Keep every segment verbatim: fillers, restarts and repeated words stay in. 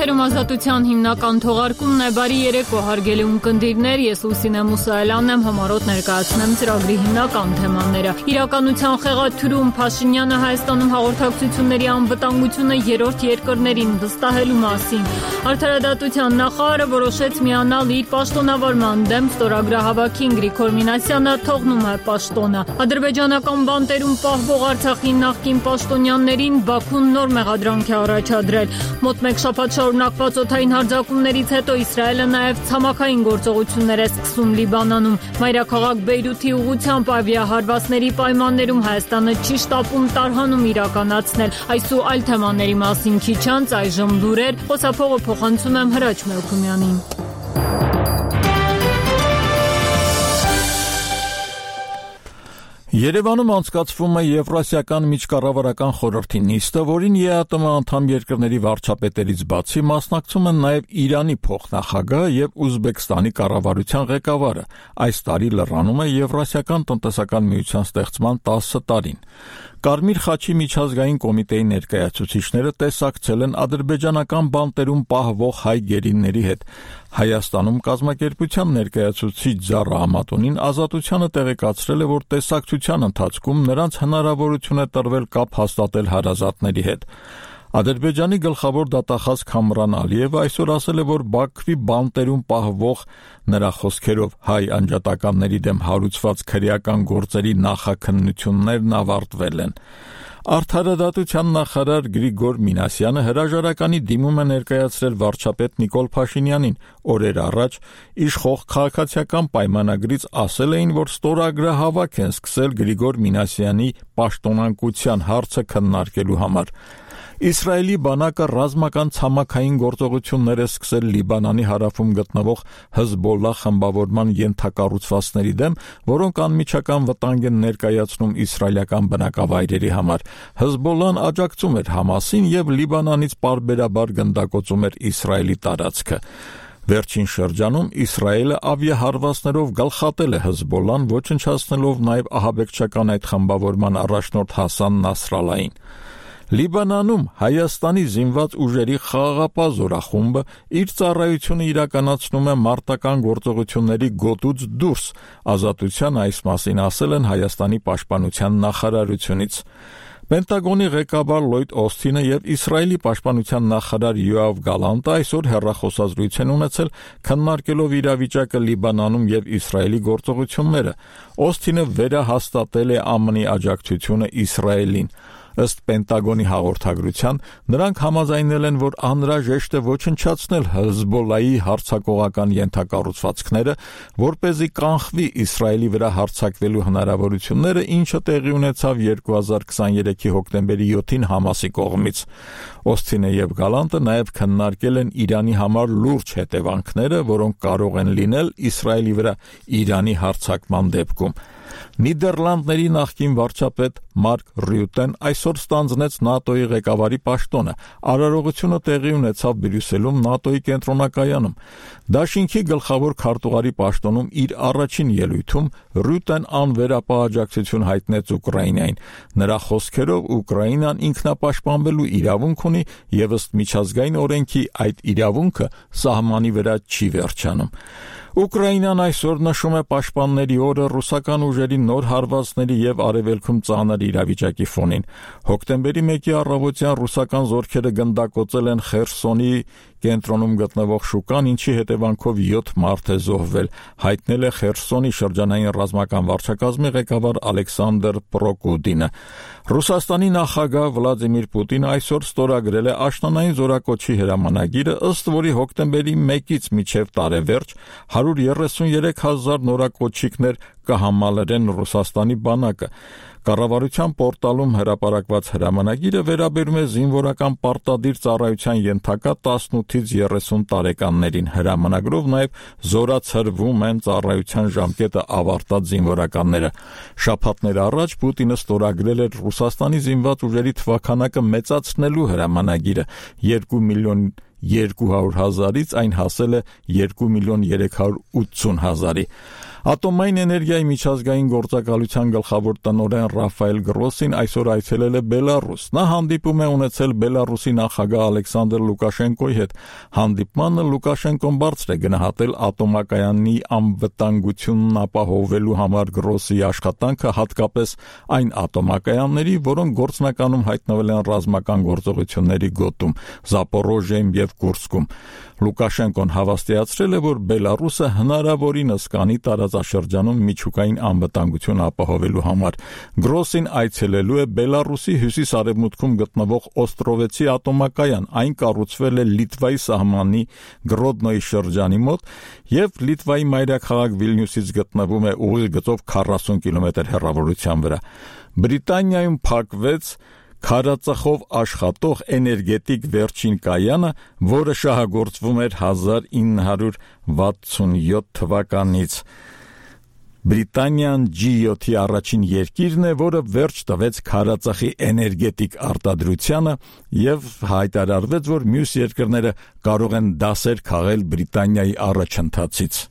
Եթերում ազատության հիմնական թողարկումն է։ Բարի երեկո, հարգելի ունկնդիրներ, ես Լուսինե Մուսայելյանն եմ, համառոտ ներկայացնեմ ծրագրի հիմնական թեմաները։ Իրականության խեղաթյուրում Փաշինյանը Հայաստանում հաղորդակցությունների անվտանգությունը երրորդ երկրներին վստահելու մասին։ Արդարադատության նախարարը որոշեց միանալ իր պաշտոնավարման դեմ ստորագրահավաքին։ Գրիգոր Մինասյանը թողնում է պաշտոնը։ Ադրբեջանական բանտերում պահվող Արցախի նախկին պաշտոնյաներին Բաքուն նոր մեղադրանք է առաջադրել։ Մոտ մեկ շաբաթ շարունակված օդային հարձակումներից հետո Իսրայելը նաև ցամաքային գործողություններ է սկսում Լիբանանում։ Մայրաքաղաք Բեյրութի ուղղությամբ ավիահարվածների պայմաններում Հայաստանը չի շտապում տարհանում իրականացնել։ Այս ու այլ թեմաների մասին քիչ անց այժմ լուրեր, խոսափողը փոխանցում եմ Հրաչ Մելքումյանին։ Երևանում անցկացվում է Եվրասիական միջկառավարական խորհրդի նիստը, որին ԵԱՏՄ անդամ երկրների վարչապետերից բացի մասնակցում են նաև Իրանի փոխնախագահը եւ Ուզբեկստանի կառավարության ղեկավարը։ Այս տարի լրանում է Եվրասիական տնտեսական միության ստեղծման տասը տարին։ Կարմիր խաչի միջազգային կոմիտեի ներկայացուցիչները տեսակցել են ադրբեջանական բանտերում պահվող հայ գերիների հետ։ Հայաստանում կազմակերպության ներկայացուցիչ Զառա Ամատունին Ազատությանը տեղեկացրել է, որ տեսակցության ընթացքում նրանց հնարավորություն է տրվել կապ հաստատել հարազատների հետ։ Ադրբեջանի գլխավոր դատախազ Քամրան Ալիևը այսօր ասել է, որ Բաքվի բանտերում պահվող նրա խոսքերով հայ անջատականների դեմ հարուցված քրեական գործերի նախաքննություններն ավարտվել են։ Արդարադատության նախարար Գրիգոր Մինասյանը հրաժարականի դիմում է ներկայացրել վարչապետ Նիկոլ Փաշինյանին։ Օրեր առաջ իշխող քաղաքացիական պայմանագրից ասել էին, որ ստորագրահավաք են սկսել Գրիգոր Մինասյանի պաշտոնանկության հարցը քննարկելու համար։ Իսրայելի բանակը ռազմական ցամաքային գործողություններ է սկսել Լիբանանի հարավում գտնվող Հեզբոլլահ խմբավորման ենթակառուցվածքների դեմ, որոնք անմիջական վտանգ են ներկայացնում իսրայելական բնակավայրերի համար։ Հեզբոլլահն աջակցում էր Համասին եւ Լիբանանից պարբերաբար գնդակոծում էր Իսրայելի տարածքը։ Վերջին շրջանում Իսրայելը ավիահարվածներով գլխատել է Հեզբոլլահն, ոչնչացնելով նաև ահաբեկչական այդ խմբավորման առաջնորդ Հասան Նասրալլահին։ Լիբանանում Հայաստանի զինված ուժերի խաղաղապահ զորախումբը իր ծառայությունը իրականացնում է մարտական գործողությունների գոտուց դուրս։ Ազատության այս մասին ասել են Հայաստանի պաշտպանության նախարարությունից։ Պենտագոնի ղեկավար Լոյդ Օսթինը եւ Իսրայելի պաշտպանության նախարար Յոավ Գալանտը այսօր հեռախոսազրույց են ունեցել, քննարկելով իրավիճակը Լիբանանում եւ Իսրայելի գործողությունները։ Օսթինը վերահաստատել է ԱՄՆ-ի աջակցությունը Իսրայելին։ Ըստ Պենտագոնի հաղորդագրության, նրանք համաձայնել են, որ անհրաժեշտ է ոչնչացնել Հեզբոլլահի հարձակողական ենթակառուցվածքները, որպեսզի կանխվի Իսրայելի վրա հարձակվելու հնարավորությունները, ինչը տեղի ունեցավ երկու հազար քսաներեքի հոկտեմբերի յոթին Համասի կողմից։ Օսթինը եւ Գալանտը նաեւ քննարկել են Իրանի համար լուրջ հետևանքները, որոնք կարող են լինել Իսրայելի վրա Իրանի հարձակման դեպքում։ Նիդերլանդների նախկին վարչապետ Մարկ Ռյուտեն այսօր ստանձնեց ՆԱՏՕ-ի ղեկավարի պաշտոնը։ Արարողությունը տեղի ունեցավ Բրյուսելում ՆԱՏՕ-ի կենտրոնակայանում։ Դաշինքի գլխավոր քարտուղարի պաշտոնում իր առաջին ելույթում Ռյուտեն անվերապահ աջակցություն հայտնեց Ուկրաինային։ Նրա խոսքերով Ուկրաինան ինքնապաշտպանվելու իրավունք ունի եւ ըստ միջազգային օրենքի այդ իրավունքը սահմանի վրա չի վերջանում։ Ուկրաինան այսօր նշում է Պաշտպանների օրը ռուսական ուժերի նոր հարվածների եւ արևելքում ծանր իրավիճակի ֆոնին։ Հոկտեմբերի մեկի առավոտյան ռուսական զորքերը գնդակոծել են Խերսոնի կենտրոնում գտնվող շուկան, ինչի հետևանքով յոթ մարդ է զոհվել, հայտնել է Խերսոնի շրջանային ռազմական վարչակազմի ղեկավար Ալեքսանդր Պրոկուդինը։ Ռուսաստանի նախագահ Վլադիմիր Պուտինը այսօր ստորագրել է աշնանային զորակոչի հրամանագիրը, ըստ որի հոկտեմբերի մեկից մինչև տարեվերջ հարյուր երեսուներեք հազար նորակոչիկներ կհամալրեն Ռուսաստանի բանակը։ Կառավարության պորտալում հրապարակված հրամանագիրը վերաբերում է զինվորական պարտադիր ծառայության ենթակա տասնութից երեսուն տարեկաններին։ Հրամանագրով նաև զորացրվում են ծառայության ժամկետը ավարտած զինվորականները։ Շաբաթներ առաջ Պուտինը ստորագրել էր Ռուսաստանի զինված ուժերի թվաքանակը մեծացնելու հրամանագիրը երկու միլիոն երկու հարյուր հազարից այն հասել է երկու միլիոն երեք հարյուր ութսուն հազարի։ Ատոմային էներգիայի միջազգային գործակալության գլխավոր տնօրեն Ռաֆայել Գրոսին այսօր այցելել է Բելարուս։ Նա հանդիպում է ունեցել Բելարուսի նախագահ Ալեքսանդր Լուկաշենկոյի հետ։ Հանդիպմանը Լուկաշենկոն բարձր է գնահատել ատոմակայանի անվտանգությունն ապահովելու համար Գրոսի աշխատանքը, հատկապես այն ատոմակայանների, որոնք գործնականում հայտնվել են ռազմական գործողությունների գոտում, Զապորոժիայում եւ Կուրսկում։ Լուկաշենկոն հավաստիացրել է, որ Բելարուսը հնարավորինս կանի տարածաշրջանում միջուկային անվտանգություն ապահովելու համար։ Գրոսին այցելելու է Բելարուսի հյուսիս-արևմուտքում գտնվող Օստրովեցի ատոմակայան։ Այն կառուցվել է Լիտվայի սահմանի Գրոդնոյի շրջանի մոտ եւ Լիտվայի մայրաքաղաք Վիլնյուսից գտնվում է ուղիղ գծով քառասուն կիլոմետր հեռավորության վրա։ Բրիտանիայում փակվեց քարածխով աշխատող էներգետիկ վերջին կայանը, որը շահագործվում էր հազար ինը հարյուր վաթսունյոթ թվականից։ Բրիտանիան ջի յոթի առաջին երկիրն է, որը վերջ տվեց քարածխի էներգետիկ արտադրությանը եւ հայտարարվեց, որ մյուս երկրները կարող են դասեր քաղել Բրիտանիայի առաջընթացից։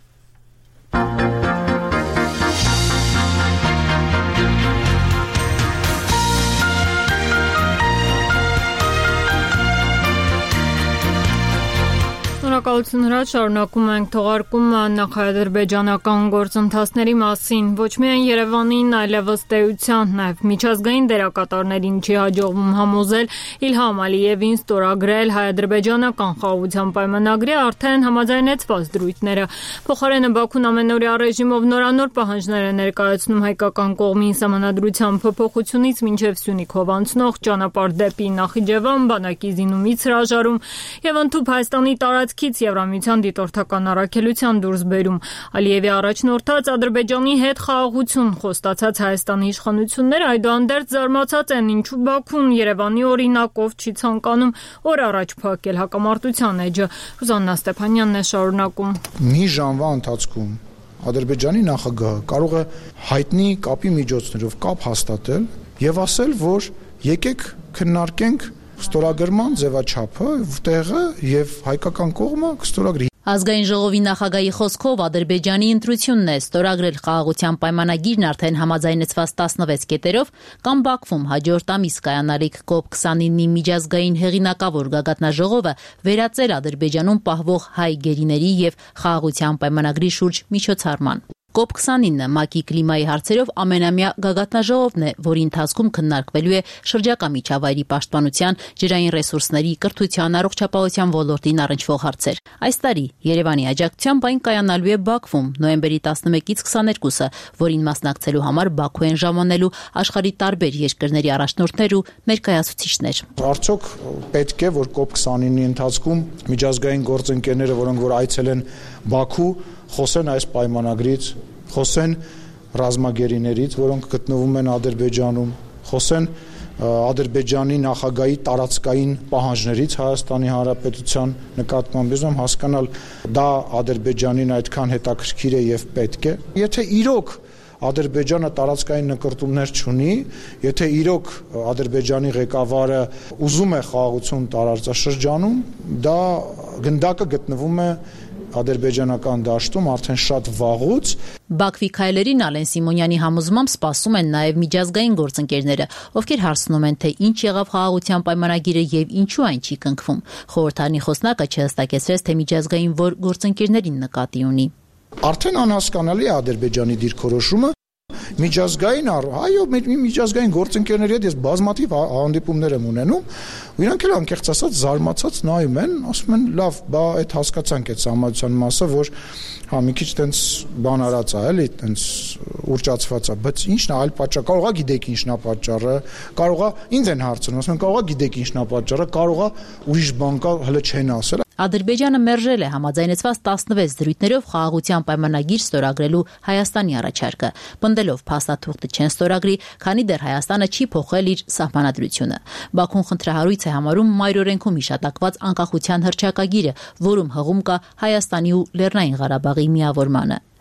Շնորհակալություն հրաչ, շարունակում ենք թողարկումը նախ-ադրբեջանական գործընթացների մասին։ Ոչ միայն Երևանին, այլևս տերության, նաև միջազգային դերակատարներին չի հաջողվում համոզել Իլհամ Ալիևին ստորագրել հայ-ադրբեջանական խաղաղության պայմանագրի արդեն համաձայնեցված դրույթները։ Փոխարենը Բաքուն ամենօրյա ռեժիմով նորանոր պահանջներ է ներկայացնում հայկական կողմին սահմանադրության փոփոխությունից մինչև Սյունիքով անցնող ճանապարհ դեպի Նախիջևան, բանակի զինումից հրաժարում եւ ընդհանուր Հայաստանի տարածքից Եվրամիության դիտորդական առաքելության դուրս բերում։ Ալիևի առաջնորդած Ադրբեջանի հետ խաղաղություն խոստացած Հայաստանի իշխանությունները այդուհանդերձ զարմացած են, ինչու Բաքուն Երևանի օրինակով չի ցանկանում օր առաջ փակել հակամարտության էջը։ Ռուզաննա Ստեփանյանն է շարունակում։ Մի ժամվա ընթացքում Ադրբեջանի նախագահը կարող է հայտնի կապի միջոցներով կապ հաստատել եւ ասել, որ եկեք քննարկենք ստորագրման ձևաչափը, տեղը եւ հայկական կողմը կստորագրի։ Ազգային ժողովի նախագահի խոսքով Ադրբեջանի ընտրությունն է ստորագրել խաղաղության պայմանագիրն արդեն համաձայնեցված տասնվեց կետերով կամ Բաքվում հաջորդ ամիս կայանալիք կոպ քսանինի միջազգային հեղինակավոր գագաթնաժողովը վերածել Ադրբեջանում պահվող հայ գերիների եւ խաղաղության պայմանագրի շուրջ միջոցառման։ կոպ քսանինը ՄԱԿ-ի կլիմայի հարցերով ամենամյա գագաթնաժողովն է, որի ընթացքում քննարկվելու է շրջակա միջավայրի պաշտպանության, ջրային ռեսուրսների, կրթության, առողջապահության ոլորտին առնչվող հարցեր։ Այս տարի Երևանի աջակցությամբ այն կայանալու է Բաքվում նոյեմբերի տասնմեկից քսաներկուսը, որին մասնակցելու համար Բաքու են ժամանելու աշխարհի տարբեր երկրների առաջնորդներ ու ներկայացուցիչներ։ Արդյոք պետք է, որ կոպ քսանինի ընթացքում միջազգային գործընկերները, որոնք որ այցել են Բաքու, խոսեն այս պայմանագրից, խոսեն ռազմագերիներից, որոնք գտնվում են Ադրբեջանում, խոսեն Ադրբեջանի նախագահի տարածքային պահանջներից Հայաստանի Հանրապետության նկատմամբ, ուզում հասկանալ դա Ադրբեջանին այդքան հետաքրքիր է եւ պետք է։ Եթե իրոք Ադրբեջանը տարածքային նկրտումներ չունի, եթե իրոք Ադրբեջանի ղեկավարը ուզում է խաղաղություն տարածաշրջանում, դա գնդակը գտնվում է ադրբեջանական դաշտում արդեն շատ վաղուց։ Բաքվի քայլերին Ալեն Սիմոնյանի համոզմամբ սպասում են նաև միջազգային գործընկերները, ովքեր հարցնում են, թե ինչ եղավ խաղաղության պայմանագիրը եւ ինչու այն չի կնքվում։ Խորհրդարանի խոսնակը չհստակեցրեց, թե միջազգային որ գործընկերներին նկատի ունի։ Արդեն անհասկանալի է Ադրբեջանի դիրքորոշումը միջազգային, այո, միջազգային գործընկերների հետ ես բազմաթիվ հանդիպումներ եմ ունենում, ու իրանք էլ անկեղծ ասած զարմացած նայում են, ասում են, լավ, բա այդ հասկացանք այդ համացան մասը, որ հա մի քիչ տենց բան արած է, էլի, տենց ուրճացված է, բայց ի՞նչն է այլ պատճառ, կարող է գիտեք ի՞նչն է պատճառը, կարող է ինձ են հարցնում, ասում են, կարող է գիտեք ի՞նչն է պատճառը, կարող է ուրիշ բան կա, հələ չեն ասել։ Ադրբեջանը մերժել է համաձայնեցված տասնվեց դրույթներով խաղաղության պայմանագիր ստորագրելու Հայաստանի առաջարկը, պնդելով փաստաթուղթը չեն ստորագրի, քանի դեռ Հայաստանը չի փոխել իր սահմանադրությունը։ Բաքուն խնդրահարույց է համարում մայրօրենքում հիշատակված անկախության հռչակագիրը, որում հղում կա Հայաստանի ու Լեռնային Ղարաբաղի միավորմանը։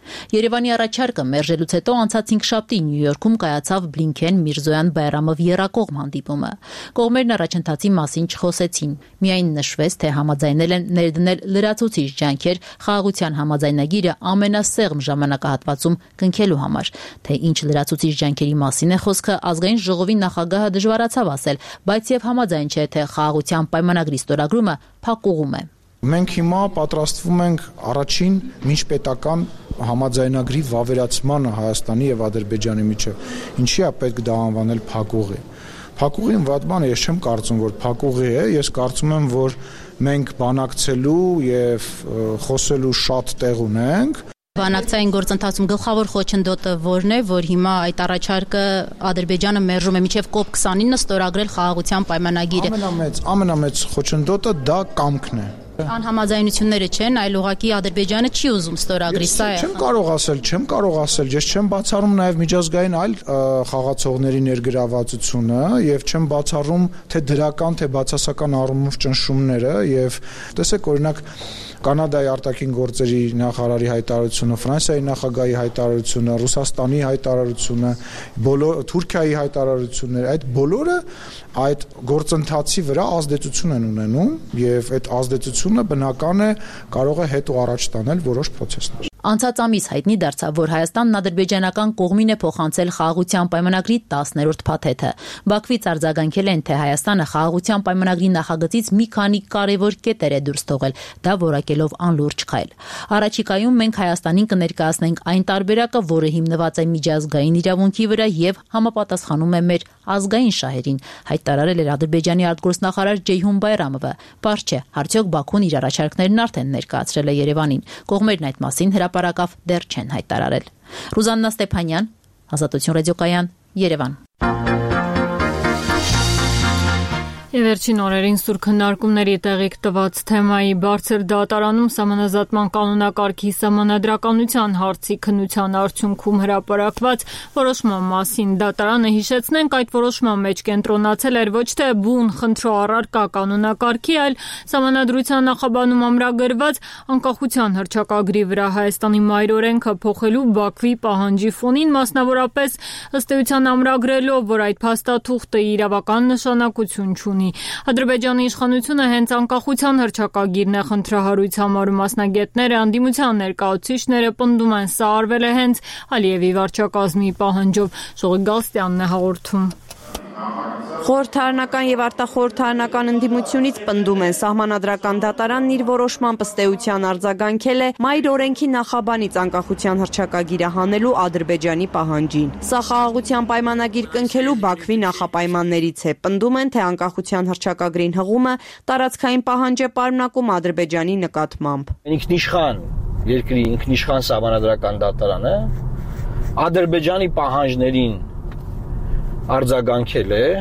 Երևանի առաջարկը մերժելուց հետո անցած հինգշաբթի Նյու Յորքում կայացավ Բլինքեն-Միրզոյան-Բայրամով եռակողմ հանդիպումը։ Կողմերն առաջընթացի մասին չխոսեցին։ Միայն նշվեց, թե համաձայնել են ներդնել լրացուցիչ ջանքեր խաղաղության համաձայնագիրը ամենասեղմ ժամանակահատվածում կնքելու համար։ Թե ինչ լրացուցիչ ջանքերի մասին է խոսքը, ազգային ժողովի նախագահը դժվարացավ ասել, բայց եւ համաձայն չէ, թե խաղաղության պայմանագրի ստորագրումը փակուղում է։ Մենք հիմա պատրաստվում ենք առաջին միջպետական համաձայնագրի վավերացմանը Հայաստանի եւ Ադրբեջանի միջեւ։ Ինչի՞ է պետք դա անվանել փակուղի։ Փակուղին վատ բան է, ես չեմ կարծում, որ փակուղի է, ես կարծում եմ, որ մենք բանակցելու եւ խոսելու շատ տեղ ունենք։ Բանակցային գործընթացում գլխավոր խոչընդոտը որն է, որ հիմա այդ առաջարկը Ադրբեջանը մերժում է մինչև կոպ քսանինը ստորագրել խաղաղության պայմանագիրը։ Ամենամեծ, ամենամեծ խոչընդոտը դա կամքն է։ Անհամաձայնությունները չեն, այլ ուղղակի Ադրբեջանը չի ուզում ստորագրի, սա է։ Չեմ կարող ասել, չեմ կարող ասել, ես չեմ բացառում նաև միջազգային այլ խաղացողների ներգրավվածությունը եւ չեմ բացառում թե դրական, թե բացասական առումով ճնշումները եւ տեսեք օրինակ Կանադայի արտաքին գործերի նախարարի հայտարարությունը, Ֆրանսիայի նախագահի հայտարարությունը, Ռուսաստանի հայտարարությունը, բոլոր Թուրքիայի հայտարարությունները, այդ բոլորը այդ գործընթացի վրա ազդեցություն են ունենում եւ այդ ազդեցությունը բնական է կարող է հետ ու առաջ տանել որոշ process-ներ։ Անցած ամիս հայտնի դարձավ, որ Հայաստանն ադրբեջանական կողմին է փոխանցել խաղաղության պայմանագրի տասներորդ փաթեթը։ Բաքվից արձագանքել են, թե Հայաստանը խաղաղության պայմանագրի նախագծից մի քանի կարևոր կետեր է դուրս թողել, դա որակելով անլուրջ քայլ։ Առաջիկայում մենք Հայաստանին կներկայացնենք այն տարբերակը, որը հիմնված է միջազգային իրավունքի վրա եւ համապատասխանում է մեր ազգային շահերին, հայտարարել էր Ադրբեջանի արտգործնախարար Ջեյհուն Բայրամովը։ Պարզ չէ, արդյոք Բաքուն իր առաջարկներն արդեն ներկայացրել է Երևանին։ Կողմերն այդ մասին հրապարակավ դեռ չեն հայտարարել։ Ռուզաննա Ստեփանյան, Ազատություն ռադիոկայան, Երևան։ Եվ վերջին օրերին սուր քննարկումների տեղիք տված թեմայի բարձր դատարանում սահմանազատման կանոնակարգի սահմանադրականության հարցի քննության արդյունքում հրապարակված որոշման մասին դատարանը հիշեցնենք այդ որոշման մեջ կենտրոնացել էր ոչ թե բուն խնդրո առարկա կանոնակարգի, այլ սահմանադրության նախաբանում ամրագրված անկախության հռչակագրի վրա Հայաստանի մայրօրենքը փոխելու Բաքվի պահանջի ֆոնին, մասնավորապես ըստ էության ամրագրելով, որ այդ փաստաթուղթը իրավական նշանակություն չունի։ Ադրբեջանի իշխանությունը հենց անկախության հռչակագիրն է խնդրահարույց համարում, մասնագետները, անդիմության ներկայացուցիչները պնդում են, սա արվել է հենց Ալիևի վարչակազմի պահանջով։ Շողիկ Գալստյանն է հաղորդում։ Խորհրդարանական եւ արտախորհրդարանական ընդդիմությունից պնդում են սահմանադրական դատարանն իր որոշման ըստեյության արձագանքել է մայր օրենքի նախաբանից անկախության հռչակագիրը հանելու Ադրբեջանի պահանջին։ Սա խաղաղության պայմանագիր կնքելու Բաքվի նախապայմաններից է։ Պնդում են, թե անկախության հռչակագրին հղումը տարածքային պահանջ է պարունակում Ադրբեջանի նկատմամբ։ Ինքնիշխան երկրի ինքնիշխան սահմանադրական դատարանը Ադրբեջանի պահանջներին արձագանքել է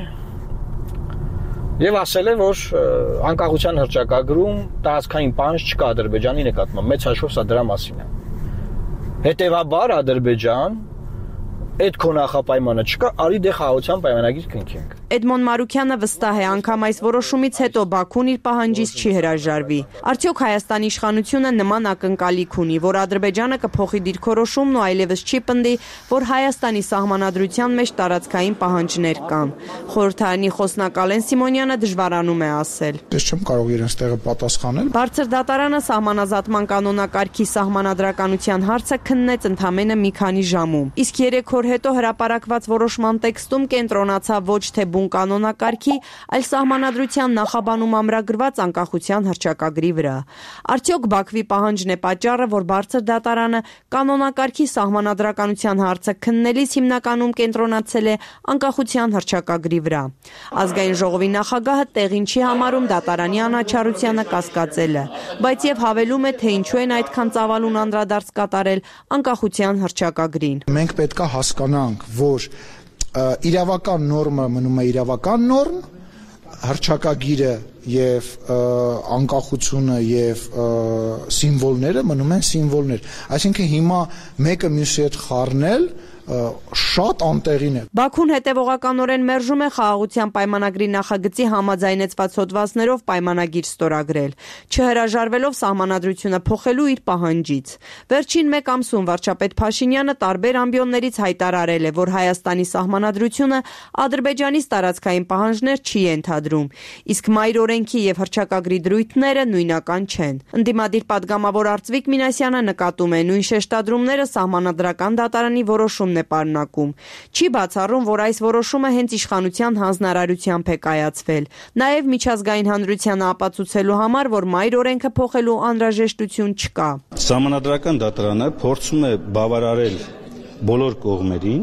եւ ասել է, որ անկախության հռչակագրում տարածքային պահանջ չկա Ադրբեջանի նկատմամբ, մեծ հաշվով սա դրա մասին է։ Հետևաբար Ադրբեջան այդ քո նախապայմանը չկա, արի դե խաղաղության պայմանագիր կնքենք։ Էդմոն Մարուքյանը վստահ է, անգամ այս որոշումից հետո Բաքուն իր պահանջից չի հրաժարվի։ Արդյոք Հայաստանի իշխանությունը նման ակնկալիք ունի, որ Ադրբեջանը կփոխի դիրքորոշումն ու այլևս չի պնդի, որ Հայաստանի սահմանադրության մեջ տարածքային պահանջներ կան։ Խորհրդարանի խոսնակ Ալեն Սիմոնյանը դժվարանում է ասել։ Ես չեմ կարող իրենց տեղը պատասխանել։ Բարձր դատարանը սահմանազատման կանոնակարգի սահմանադրականության հարցը քննեց ընդամենը մի քանի ժամում։ Իսկ երեք օր հետո հրապարակված որոշման տեքստում կենտրոնացավ ոչ թե բուն կանոնակարգի, այլ սահմանադրության նախաբանում ամրագրված անկախության հռչակագրի վրա։ Արդյոք Բաքվի պահանջն է պատճառը, որ բարձր դատարանը կանոնակարգի սահմանադրականության հարցը քննելիս հիմնականում կենտրոնացել է անկախության հռչակագրի վրա։ Ազգային ժողովի նախագահը տեղին չի համարում դատարանի անաչառությանը կասկածելը, բայց եւ հավելում է, թե ինչու են այդքան ծավալուն անդրադարձ կատարել անկախության հռչակագրին։ Մենք պետք է հասկանանք, որ իրավական նորմը մնում է իրավական նորմ, հռչակագիրը եւ անկախությունը եւ սիմվոլները մնում են սիմվոլներ, այսինքն հիմա մեկը մյուսի հետ խառնել շատ անտեղին է։ Բաքուն հետևողականորեն մերժում է խաղաղության պայմանագրի նախագծի համաձայնեցված հոդվածներով պայմանագիր ստորագրել, չհրաժարվելով սահմանադրությունը փոխելու իր պահանջից։ Վերջին մեկ ամսում վարչապետ Փաշինյանը տարբեր ամբիոններից հայտարարել է, որ Հայաստանի սահմանադրությունը Ադրբեջանից տարածքային պահանջներ չի ենթադրում, իսկ մայր օրենքի եւ հռչակագրի դրույթները նույնական չեն։ Ընդդիմադիր падգամավոր Արծվիկ Մինասյանը նկատում է, նույն շեշտադրումները սահմանադրական դատարանի որոշումն է պարունակում։ Չի բացառում, որ այս որոշումը հենց իշխանության հանձնարարությամբ է կայացվել։ Նաև միջազգային հանրությանը ապացուցելու համար, որ մայր օրենքը փոխելու անհրաժեշտություն չկա։ Սահմանադրական դատարանը փորձում է բավարարել բոլոր կողմերին,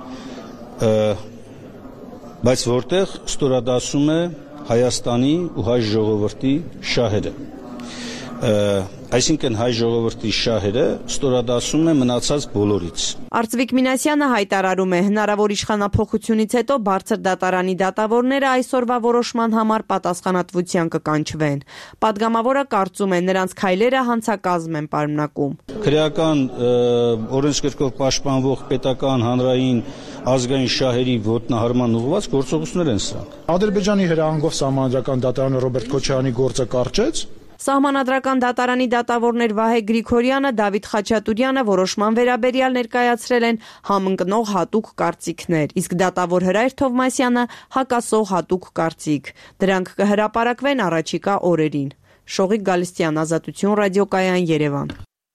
բայց որտեղ ստորադասում է Հայաստանի ու հայ ժողովրդի շահերը։ Այսինքն հայ ժողովրդի շահերը ստորադասում է մնացած բոլորից։ Արծվիկ Մինասյանը հայտարարում է, հնարավոր իշխանափոխությունից հետո բարձր դատարանի դատավորները այսօրվա որոշման համար պատասխանատվության կկանչվեն։ Պատգամավորը կարծում է, նրանց քայլերը հանցակազմ են պարունակում։ Քրեական օրենսգրքով պաշտպանվող պետական հանրային ազգային շահերի ոտնահարման ուղղված գործողություններ են սրանք։ Ադրբեջանի հրահանգով սահմանադրական դատարանը Ռոբերտ Քոչարյանի գործը կարճեց։ Սահմանադրական դատարանի դատավորներ Վահե Գրիգորյանը, Դավիթ Խաչատուրյանը որոշման վերաբերյալ ներկայացրել են համընկնող հատուկ կարծիքներ, իսկ դատավոր Հրայր Թովմասյանը հակասող հատուկ կարծիք։ Դրանք կհրապարակվեն առաջիկա օրերին։ Շողիկ Գալստյան, Ազատություն ռադիոկայան, Երևան։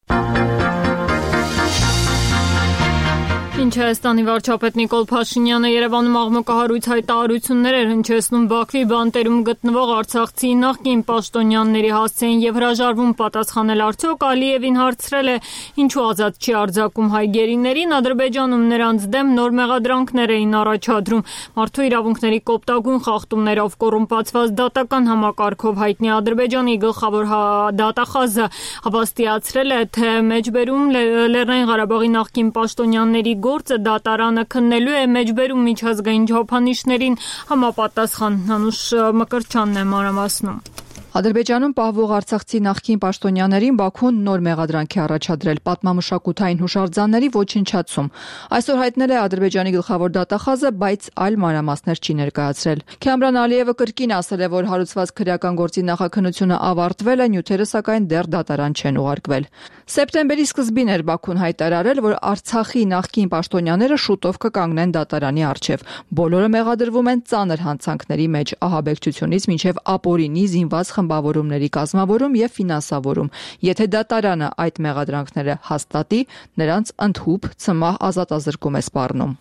Ինչ Հայաստանի վարչապետ Նիկոլ Փաշինյանը Երևանում աղմկահարույց հայտարարություններ էր հնչեցնում Բաքվի բանտերում գտնվող արցախցի նախկին պաշտոնյաների հասցեին եւ հրաժարվում պատասխանել արդյոք Ալիևին հարցրել է ինչու ազատ չի արձակում հայ գերիներին, Ադրբեջանում նրանց դեմ նոր մեղադրանքներ էին առաջադրում, մարդու իրավունքների կոպտագույն խախտումներով կոռումպացված դատական համակարգով հայտնի Ադրբեջանի գլխավոր դատախազը հավաստիացրել է, թե մեջբերում Լեռնային Ղարաբաղի նախկին պաշտոնյաների գործը դատարանը քննելու է մեջբերում միջազգային չափանիշներին համապատասխան։ Հանուշ Մկրտչյանն է մանրամասնում։ Ադրբեջանում պահվող արցախցի նախկին պաշտոնյաներին Բաքուն նոր մեղադրանք է առաջադրել պատմամշակութային հուշարձանների ոչնչացում։ Այսօր հայտնել է Ադրբեջանի գլխավոր դատախազը, բայց այլ մանրամասներ չի ներկայացրել։ Քամրան Ալիևը կրկին ասել է, որ հարուցված քրեական գործի նախաքննությունը ավարտվել է, նյութերը սակայն դեռ դատարան չեն ուղարկվել։ Սեպտեմբերի սկզբին էր Բաքուն հայտարարել, որ Արցախի նախկին պաշտոնյաները շուտով կկանգնեն դատարանի առջև։ Բոլորը մեղադրվում են ծանր հանցանքների մեջ, ահաբեկչությունից մինչև ապօրինի զինված խմբավորումների կազմավորում եւ ֆինանսավորում։ Եթե դատարանը այդ մեղադրանքները հաստատի, նրանց ընդհուպ ցմահ ազատազրկում է սպառնում։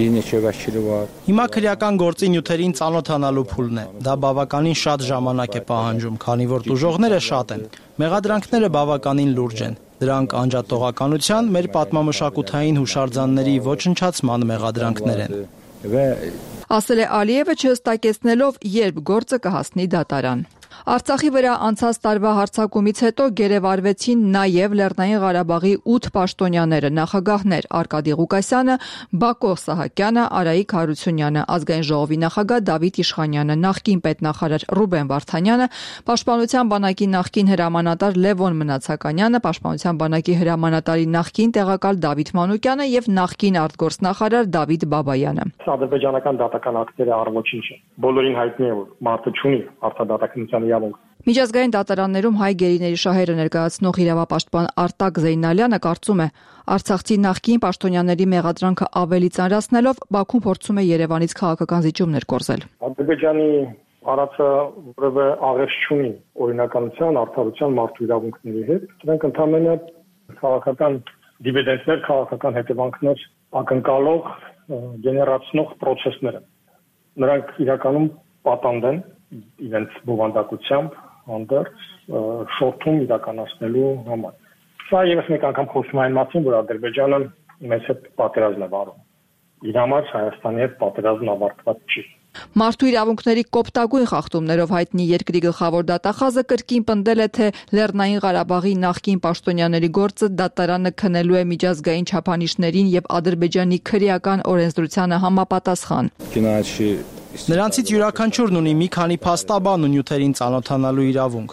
Հիմա քրեական գործի նյութերին ծանոթանալու փուլն է։ Դա բավականին շատ ժամանակ է պահանջում, քանի որ տուժողները շատ են։ Մեղադրանքները բավականին լուրջ են։ Դրանք անջատողականության, մեր պատմամշակութային հուշարձանների ոչնչացման մեղադրանքներ են։ Ասել է Ալիևը, չհստակեցնելով, երբ գործը կհասնի դատարան։ Արցախի վրա անցած տարվա հարձակումից հետո գերեվարվեցին նաև Լեռնային Ղարաբաղի ութ պաշտոնյաները, նախագահներ Արկադի Ղուկասյանը, Բակո Սահակյանը, Արայիկ Հարությունյանը, Ազգային ժողովի նախագահ Դավիթ Իշխանյանը, նախկին պետնախարար Ռուբեն Վարդանյանը, Պաշտպանության բանակի նախկին հրամանատար Լևոն Մնացականյանը, Պաշտպանության բանակի հրամանատարի նախկին տեղակալ Դավիթ Մանուկյանը եւ նախկին արտգործնախարար Դավիթ Բաբայանը։ Ադրբեջանական դատական ակտերը առողջին չէ։ Բոլորին հայտնի է, որ մարդը չունի արտադատականության իրավունք։ Միջազգային դատարաններում հայ գերիների շահերը ներկայացնող իրավապաշտպան Արտակ Զեյնալյանը կարծում է, Արցախցի նախկին պաշտոնյաների մեղադրանքը ավելի ծանրացնելով Բաքուն փորձում է Երևանից քաղաքական զիջումներ կորզել։ Ադրբեջանի արածը որևէ աղերս չունի օրինականության, արդարության, մարդու իրավունքների հետ։ Դրանք ընդհանրապես քաղաքական դիվիդենտներ, քաղաքական հետևանքներ ակնկալող, գեներացնող process-ներ են։ Նրանք իրականում պատանդ են իրենց բովանդակությամբ հանդերձ շորթում իրականացնելու համար։ Սա ևս մեկ անգամ խոսում է այն մասին, որ Ադրբեջանը մեզ հետ պատերազմ է վարում։ Իր համար Հայաստանի հետ պատերազմն ավարտված չի։ Մարդու իրավունքների կոպտագույն խախտումներով հայտնի երկրի գլխավոր դատախազը կրկին պնդել է, թե Լեռնային Ղարաբաղի նախկին պաշտոնյաների գործը դատարանը քննելու է միջազգային չափանիշներին եւ Ադրբեջանի քրեական օրենսդրությանը համապատասխան։ Նրանցից յուրաքանչյուրն ունի մի քանի փաստաբան ու նյութերին ծանոթանալու իրավունք։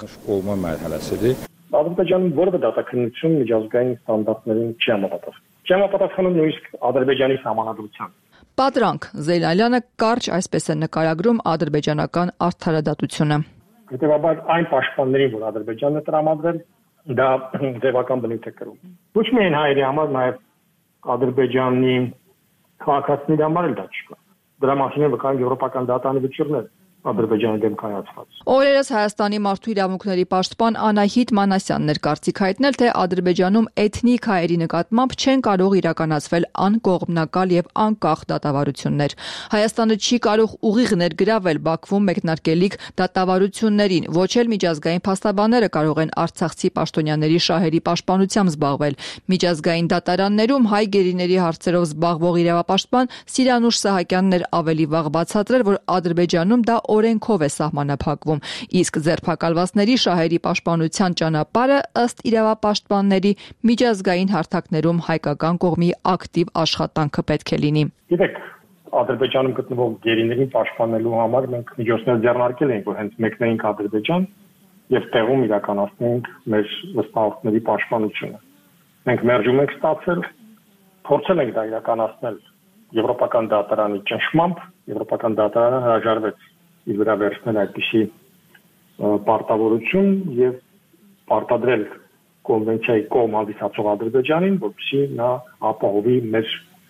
Ադրբեջանում որևէ դատաքննություն միջազգային ստանդարտներին չի համապատասխանում։ Չի համապատասխանում նույնիսկ Ադրբեջանի սահմանադրության։ Պատրանք Զեյլալյանը կարճ այսպես է նկարագրում ադրբեջանական արդարադատությունը։ Հետևաբար այն պաշտպաններին, որ Ադրբեջանն է տրամադրել, դա ձևական բնույթ է կրում։ Ոչ միայն հայերի համար, նաև Ադրբեջանի քաղաքացիների համար էլ դա չկա։ Դրա մասին վկայում եվրոպական դատանի վճիռներ Ադրբեջանի դեմ կայացված։ Օրերս Հայաստանի մարդու իրավունքների պաշտպան Անահիտ Մանասյանն էր կարծիք հայտնել, թե Ադրբեջանում էթնիկ հայերի նկատմամբ չեն կարող իրականացվել անկողմնակալ եւ անկախ դատավարություններ։ Հայաստանը չի կարող ուղիղ ներգրավել Բաքվում մեկնարկելիք դատավարություններին, ոչ էլ միջազգային փաստաբանները կարող են արցախցի պաշտոնյաների շահերի պաշտպանությամբ զբաղվել։ Միջազգային դատարաններում հայ գերիների հարցերով զբաղվող իրավապաշտպան Սիրանուշ Սահակյանն էր ավելի վաղ բացատրել, որ Ադրբեջանում դա օրենքով է սահմանափակվում, իսկ ձերբակալվածների շահերի պաշտպանության ճանապարհը ըստ իրավապաշտպանների միջազգային հարթակներում հայկական կողմի ակտիվ աշխատանքը պետք է լինի։ Գիտեք, Ադրբեջանում գտնվող գերիներին պաշտպանելու համար մենք միջոցներ ձեռնարկել ենք, որ հենց մեկնեինք Ադրբեջան եւ տեղում իրականացնենք մեր վստահողների պաշտպանությունը։ Մենք մերժում ենք ստացել, փորձել ենք դա իրականացնել եվրոպական դատարանի ճնշմամբ, եվրոպական դատարանը հրաժարվեց իր վրա վերցնել այդպիսի պարտավորություն եւ պարտադրել կոնվենցիայի կողմ հանդիսացող Ադրբեջանին, որպեսզի նա ապահովի մեր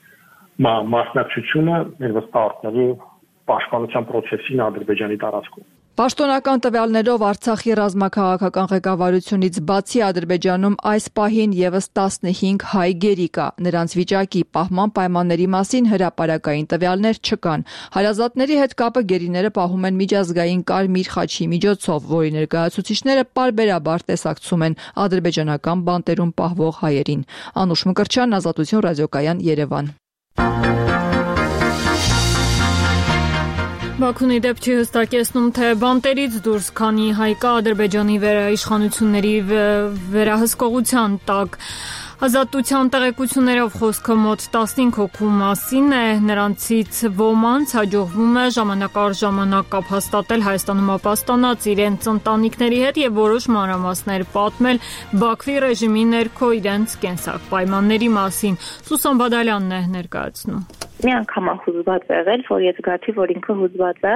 մասնակցությունը մեր վստահողների պաշտպանության process-ին Ադրբեջանի տարածքում։ Պաշտոնական տվյալներով Արցախի ռազմաքաղաքական ղեկավարությունից բացի Ադրբեջանում այս պահին եւս տասնհինգ հայ գերի կա։ Նրանց վիճակի պահման պայմանների մասին հրապարակային տվյալներ չկան։ Հարազատների հետ կապը գերիները պահում են միջազգային Կարմիր խաչի միջոցով, որի ներկայացուցիչները պարբերաբար տեսակցում են ադրբեջանական բանտերում պահվող հայերին։ Անուշ Մկրտչյան, Ազատություն ռադիոկայան, Երևան։ Բաքուն ի դեպ չի հստակեցնում, թե բանտերից դուրս քանի հայ կա Ադրբեջանի վերաիշխանությունների վերահսկողության տակ։ Ազատության տեղեկություններով խոսքը մոտ տասնհինգ հոգու մասին է, նրանցից ոմանց հաջողվում է ժամանակ առ ժամանակ կապ հաստատել Հայաստանում ապաստանած իրենց ընտանիքների հետ եւ որոշ մանրամասներ պատմել Բաքվի ռեժիմի ներքո իրենց կենսակ պայմանների մասին։ Սուսան Բադալյանն է ներկայացնում։ Մի անգամ հուզված եղել, որ ես գացի, որ ինքը հուզված է,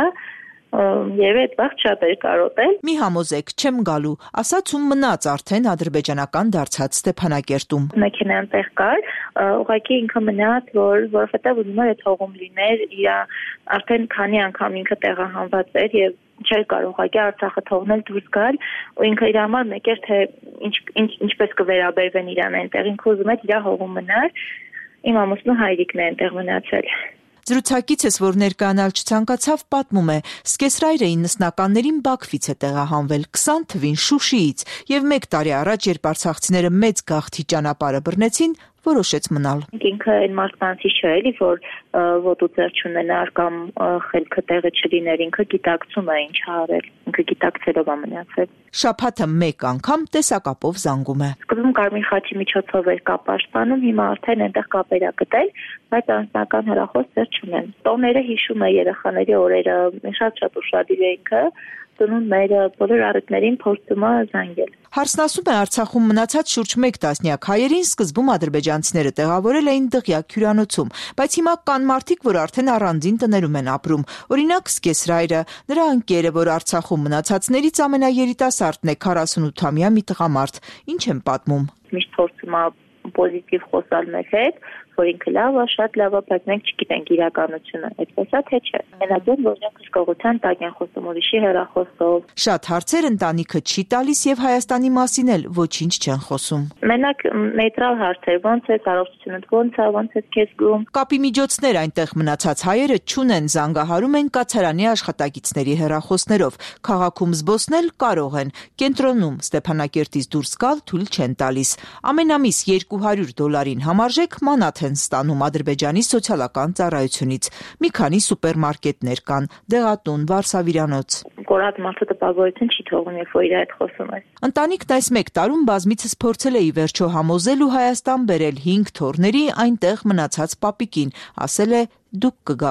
եւ այդ վաղ շատ էր կարոտել։ Մի համոզեք, չեմ գալու, ասաց ու մնաց արդեն ադրբեջանական դարձած Ստեփանակերտում։ Մեքենան տեղ կար, ուղղակի ինքը մնաց, որ որովհետեւ ուզում էր այդ հողում լիներ, իր արդեն քանի անգամ ինքը տեղահանված էր եւ չէր կարող ուղղակի Արցախը թողնել դուրս գալ, ու ինքը իր համար մեկ էր թե ինչ ինչպես կվերաբերվեն իրան այնտեղ, ինքը ուզում էր իր հողում մնար։ Իմ ամուսնու հայրիկն է այնտեղ մնացել։ Զրուցակիցս, որ ներկայանալ չցանկացավ, պատմում է, սկեսրայրը իննսնականներին Բաքվից է տեղահանվել, քսան թվին Շուշիից, եւ մեկ տարի առաջ, երբ արցախցիները մեծ գաղթի ճանապարհը բռնեցին, որոշեց մնալ։ Ինքը այն մարդկանցի չէ, էլի, որ ոտու ձեռ չունենար կամ խելքը տեղը չլիներ, ինքը գիտակցում է ինչ արել, ինքը գիտակցելով է մնացել։ Շաբաթը մեկ անգամ տեսակապով զանգում է։ Սկզբում Կարմիր խաչի միջոցով էր կապ պաշտպանում, հիմա արդեն այնտեղ կապեր է գտել, բայց անձնական հեռախոս ձեռ չունեն։ Տոները հիշում է երեխաների օրերը, շատ-շատ ուշադիր է ինքը, ծնուն մեր բոլոր առիթներին փորձում է զանգել։ Հարցն ասում է, Արցախում մնացած շուրջ մեկ տասնյակ հայերին սկզբում ադրբեջանցիները տեղավորել էին Դղյակ հյուրանոցում, բայց հիմա կան մարդիկ, որ արդեն առանձին տներում են ապրում։ Օրինակ սկեսրայրը, նրա ընկերը, որ Արցախում մնացածներից ամենաերիտասարդն է, քառասունութամյա մի տղամարդ։ Ինչ են պատմում։ Միշտ փորձում է պոզիտիվ խոսալ մեզ հետ, որ ինքը լավ է, շատ լավ է, բայց մենք չգիտենք իրականությունը, այդպես է թե չէ։ Մենակ որ նրանք հսկողության տակ են խոսում ուրիշի հեռախոսով։ Շատ հարցեր ընտանիքը չի տալիս եւ Հայաստանի մասին էլ ոչինչ չեն խոսում։ Մենակ նեյտրալ հարցեր, ոնց է, առողջությունդ ոնց է, ոնց է քեզ գում։ Կապի միջոցներ այնտեղ մնացած հայերը չունեն, զանգահարում են կացարանի աշխատակիցների հեռախոսներով։ Քաղաքում զբոսնել կարող են, կենտրոնում Ստեփանակերտից դուրս գալ թույլ չեն տալիս։ Ամեն ամիս երկու հարյուր դոլարին համարժեք մանաթ են ստանում Ադրբեջանի սոցիալական ծառայությունից։ Մի քանի սուպերմարկետներ կան, դեղատուն, վարսավիրանոց։ Կորած մարդը տպավորություն չի թողնում, երբ որ իր հետ խոսում ես։ Ընտանիքն այս մեկ տարում բազմիցս փորձել է ի վերջո համոզել ու Հայաստան բերել հինգ թոռների այնտեղ մնացած պապիկին, ասել է դուք կգաք։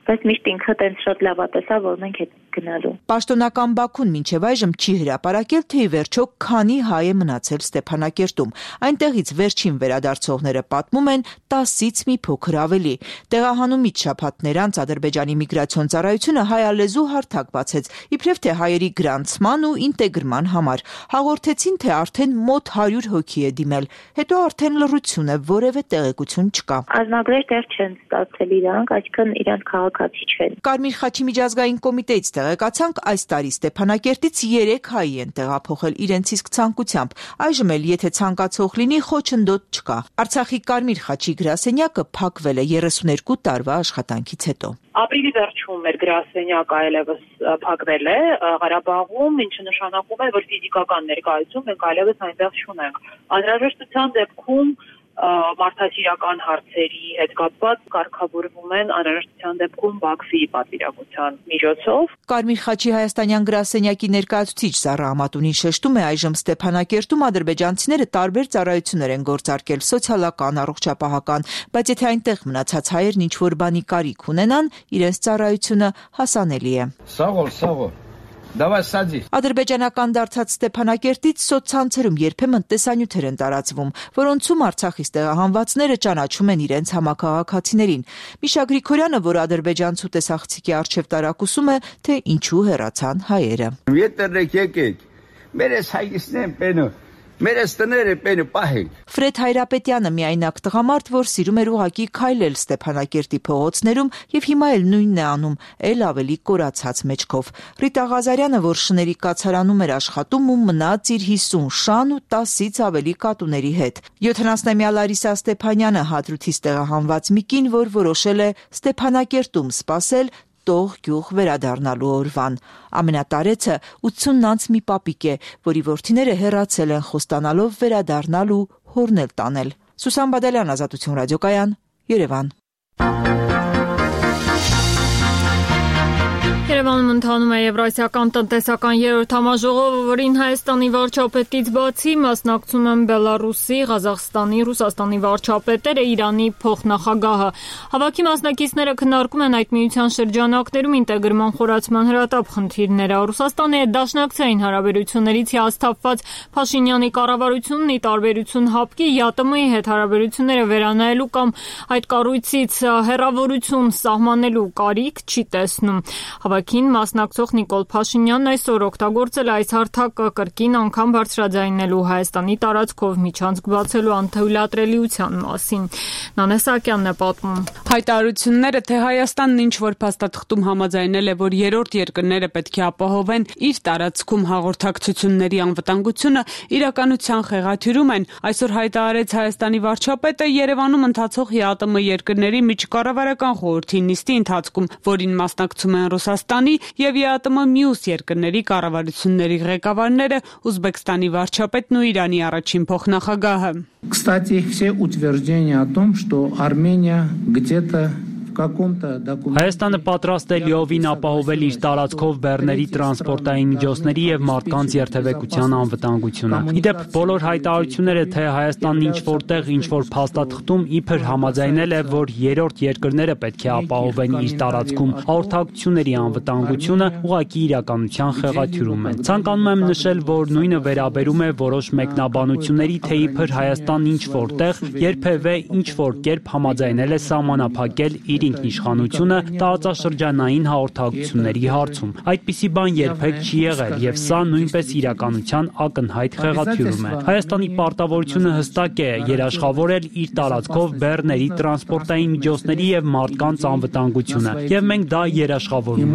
բայց միշտ ինքը տենց շատ լավ տեսա, որ մենք հետ գնալու։ Պաշտոնական Բաքուն մինչև այժմ չի հրապարակել, թե ի վերջո քանի հայ է մնացել Ստեփանակերտում։ Այնտեղից վերջին վերադարձողները պատմում են տասից մի փոքր ավելի։ Տեղահանումից շաբաթներ անց Ադրբեջանի միգրացիոն ծառայությունը հայալեզու հարթակ բացեց, իբրև թե հայերի գրանցման ու ինտեգրման համար։ Հաղորդեցին, թե արդեն մոտ հարյուր հոգի է դիմել, հետո արդեն լռություն է, որևէ տեղեկություն չկա։ Ազնագրեր դեռ չեն ստացել իրանք, այսինքն իրանք քաղաքացի չեն։ Կարմիր խաչի միջազգային կոմիտեից տեղեկացանք, այս տարի Ստեփանակերտից երեք հայ են տեղափոխել իրենց իսկ ցանկությամբ։ Այժմ էլ եթե ցանկացող լինի, խոչընդոտ չկա։ Արցախի Կարմիր խաչի գրասենյակը փակվել է երեսուներկու տարվա աշխատանքից հետո։ Ապրիլի վերջում մեր գրասենյակը այլևս փակվել է Ղարաբաղում, ինչը նշանակում է, որ ֆիզիկական ներկայություն մենք այլևս այնտեղ չունենք։ Անհրաժեշտության դեպքում մարդասիրական հարցերի հետ կապված կարգավորվում են անհրաժեշտության դեպքում Բաքվի պատվիրակության միջոցով։ Կարմիր խաչի հայաստանյան գրասենյակի ներկայացուցիչ Զառա Ամատունին շեշտում է, այժմ Ստեփանակերտում ադրբեջանցիները տարբեր ծառայություններ են գործարկել, սոցիալական, առողջապահական, բայց եթե այնտեղ մնացած հայերն ինչ-որ բանի կարիք ունենան, իրենց ծառայությունը հասանելի է։ Սաղ ol, սաղ ol։ Давай садись։ Ադրբեջանական դարձած Ստեփանակերտից սոցցանցերում երբեմն տեսանյութեր են տարածվում, որոնցում Արցախից տեղահանվածները ճանաչում են իրենց համակարգացիներին։ Միշա Գրիգորյանը, որ ադրբեջանցու տեսախցիկի արչև տարակուսում է, թե ինչու հեռացան հայերը։ Ветерեք եկեք։ Մեր էս հայգիստն պենո Մերս տները պենը պահել։ Ֆրեդ Հայրապետյանը միայնակ տղամարդ, որ սիրում էր ուղակի քայլել Ստեփանակերտի փողոցներում եւ հիմա էլ նույնն է անում, էլ ավելի կորացած մեջքով։ Ռիտա Ղազարյանը, որ շների կացարանում էր աշխատում ու մնաց իր հիսուն շան ու տասից ավելի կատուների հետ։ յոթանասնամյա Լարիսա Ստեփանյանը հադրութից տեղահանված մի կին, որ որոշել է Ստեփանակերտում սպասել տող գյուղ վերադառնալու օրվան։ Ամենատարեցը ութսուն անց մի պապիկ է, որի որդիները հեռացել են խոստանալով վերադառնալ ու հորնել տանել։ Սուսան Բադալյան, Ազատություն ռադիոկայան, Երևան։ Երևանում ընթանում է Եվրասիական տնտեսական երրորդ համաժողովը, որին Հայաստանի վարչապետից բացի մասնակցում են Բելարուսի, Ղազախստանի, Ռուսաստանի վարչապետերը, Իրանի փոխնախագահը։ Հավաքի մասնակիցները քննարկում են այդ միության շրջանակներում ինտեգրման խորացման հրատապ խնդիրները։ Ռուսաստանի հետ դաշնակցային հարաբերություններից հիասթափված Փաշինյանի կառավարությունն ի տարբերություն ՀԱՊԿ-ի ԵԱՏՄ-ի հետ հարաբերությունները վերանայելու կամ այդ կառույցից հեռավորություն սահմանելու կարիք չի տեսնում։ Հավաքին մասնակցող Նիկոլ Փաշինյանն այսօր օգտագործել այս հարթակը կրկին անգամ բարձրաձայնելու Հայաստանի տարածքով միջանցք բացելու անթույլատրելիության մասին։ Նանե Սահակյանն է պատմում։ Հայտարարությունները, թե Հայաստանն ինչ-որ փաստաթղթում համաձայնել է, որ երրորդ երկրները պետք է ապահովեն իր տարածքում հաղորդակցությունների անվտանգությունը, իրականության խեղաթյուրում են, այսօր հայտարարեց Հայաստանի վարչապետը Երևանում ընթացող ԵԱՏՄ երկրների միջկառավարական խորհրդի նիստի ընթացքում, որին մասնակցում են Ռուսաստանի եւ ԵԱՏՄ մյուս երկրների կառավարությունների ղեկավարները, Ուզբեկստանի վարչապետն ու Իրանի առաջին փոխնախագահը։ Кстати, все утверждения о том, что Армения где-то Հայաստանը պատրաստ է լիովին ապահովել իր տարածքով բեռների տրանսպորտային միջոցների եւ մարդկանց երթևեկության անվտանգությունը։ Իդեպ բոլոր հայտարարությունները, թե Հայաստանն ինչ որտեղ ինչ որ փաստաթղթում իբր համաձայնել է, որ երրորդ երկրները պետք է ապահովեն իր տարածքում հաղորդակցությունների անվտանգությունը, ուղղակի իրականության խեղաթյուրում են։ Ցանկանում եմ նշել, որ նույնը վերաբերում է որոշ մեկնաբանությունների, թե իբր Հայաստանն ինչ որտեղ երբևէ ինչ որ կերպ համաձայնել է սահմանափակել իր ինքնիշխանությունը տարածաշրջանային հաղորդակցությունների հարցում։ Այդպիսի բան երբեք չի եղել եւ սա նույնպես իրականության ակնհայտ խեղաթյուրում է։ Հայաստանի պարտավորությունը հստակ է երաշխավորել իր տարածքով բեռների տրանսպորտային միջոցների եւ մարդկանց անվտանգությունը եւ մենք դա երաշխավորում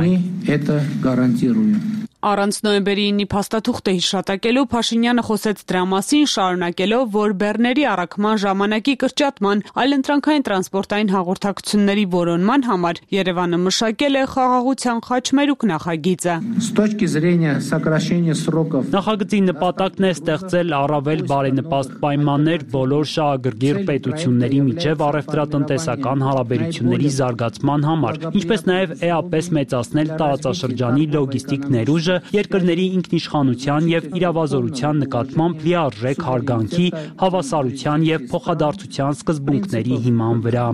ենք։ Առանց նոյեմբերի ինի փաստաթուղթը հիշատակելու Փաշինյանը խոսեց դրա մասին, շարունակելով, որ բեռների առաքման ժամանակի կրճատման, այլընտրանքային տրանսպորտային հաղորդակցությունների որոնման համար Երևանը մշակել է խաղաղության խաչմերուկ նախագիծը։ Նախագծի նպատակն է ստեղծել առավել բարենպաստ պայմաններ բոլոր շահագրգիռ պետությունների միջև առևտրատնտեսական հարաբերությունների զարգացման համար, ինչպես նաև էապես մեծացնել տարածաշրջանի լոգիստիկ ներուժը որոշը երկրների ինքնիշխանության եւ իրավազորության նկատմամբ լիարժեք հարգանքի, հավասարության եւ փոխադարձության սկզբունքների հիման վրա։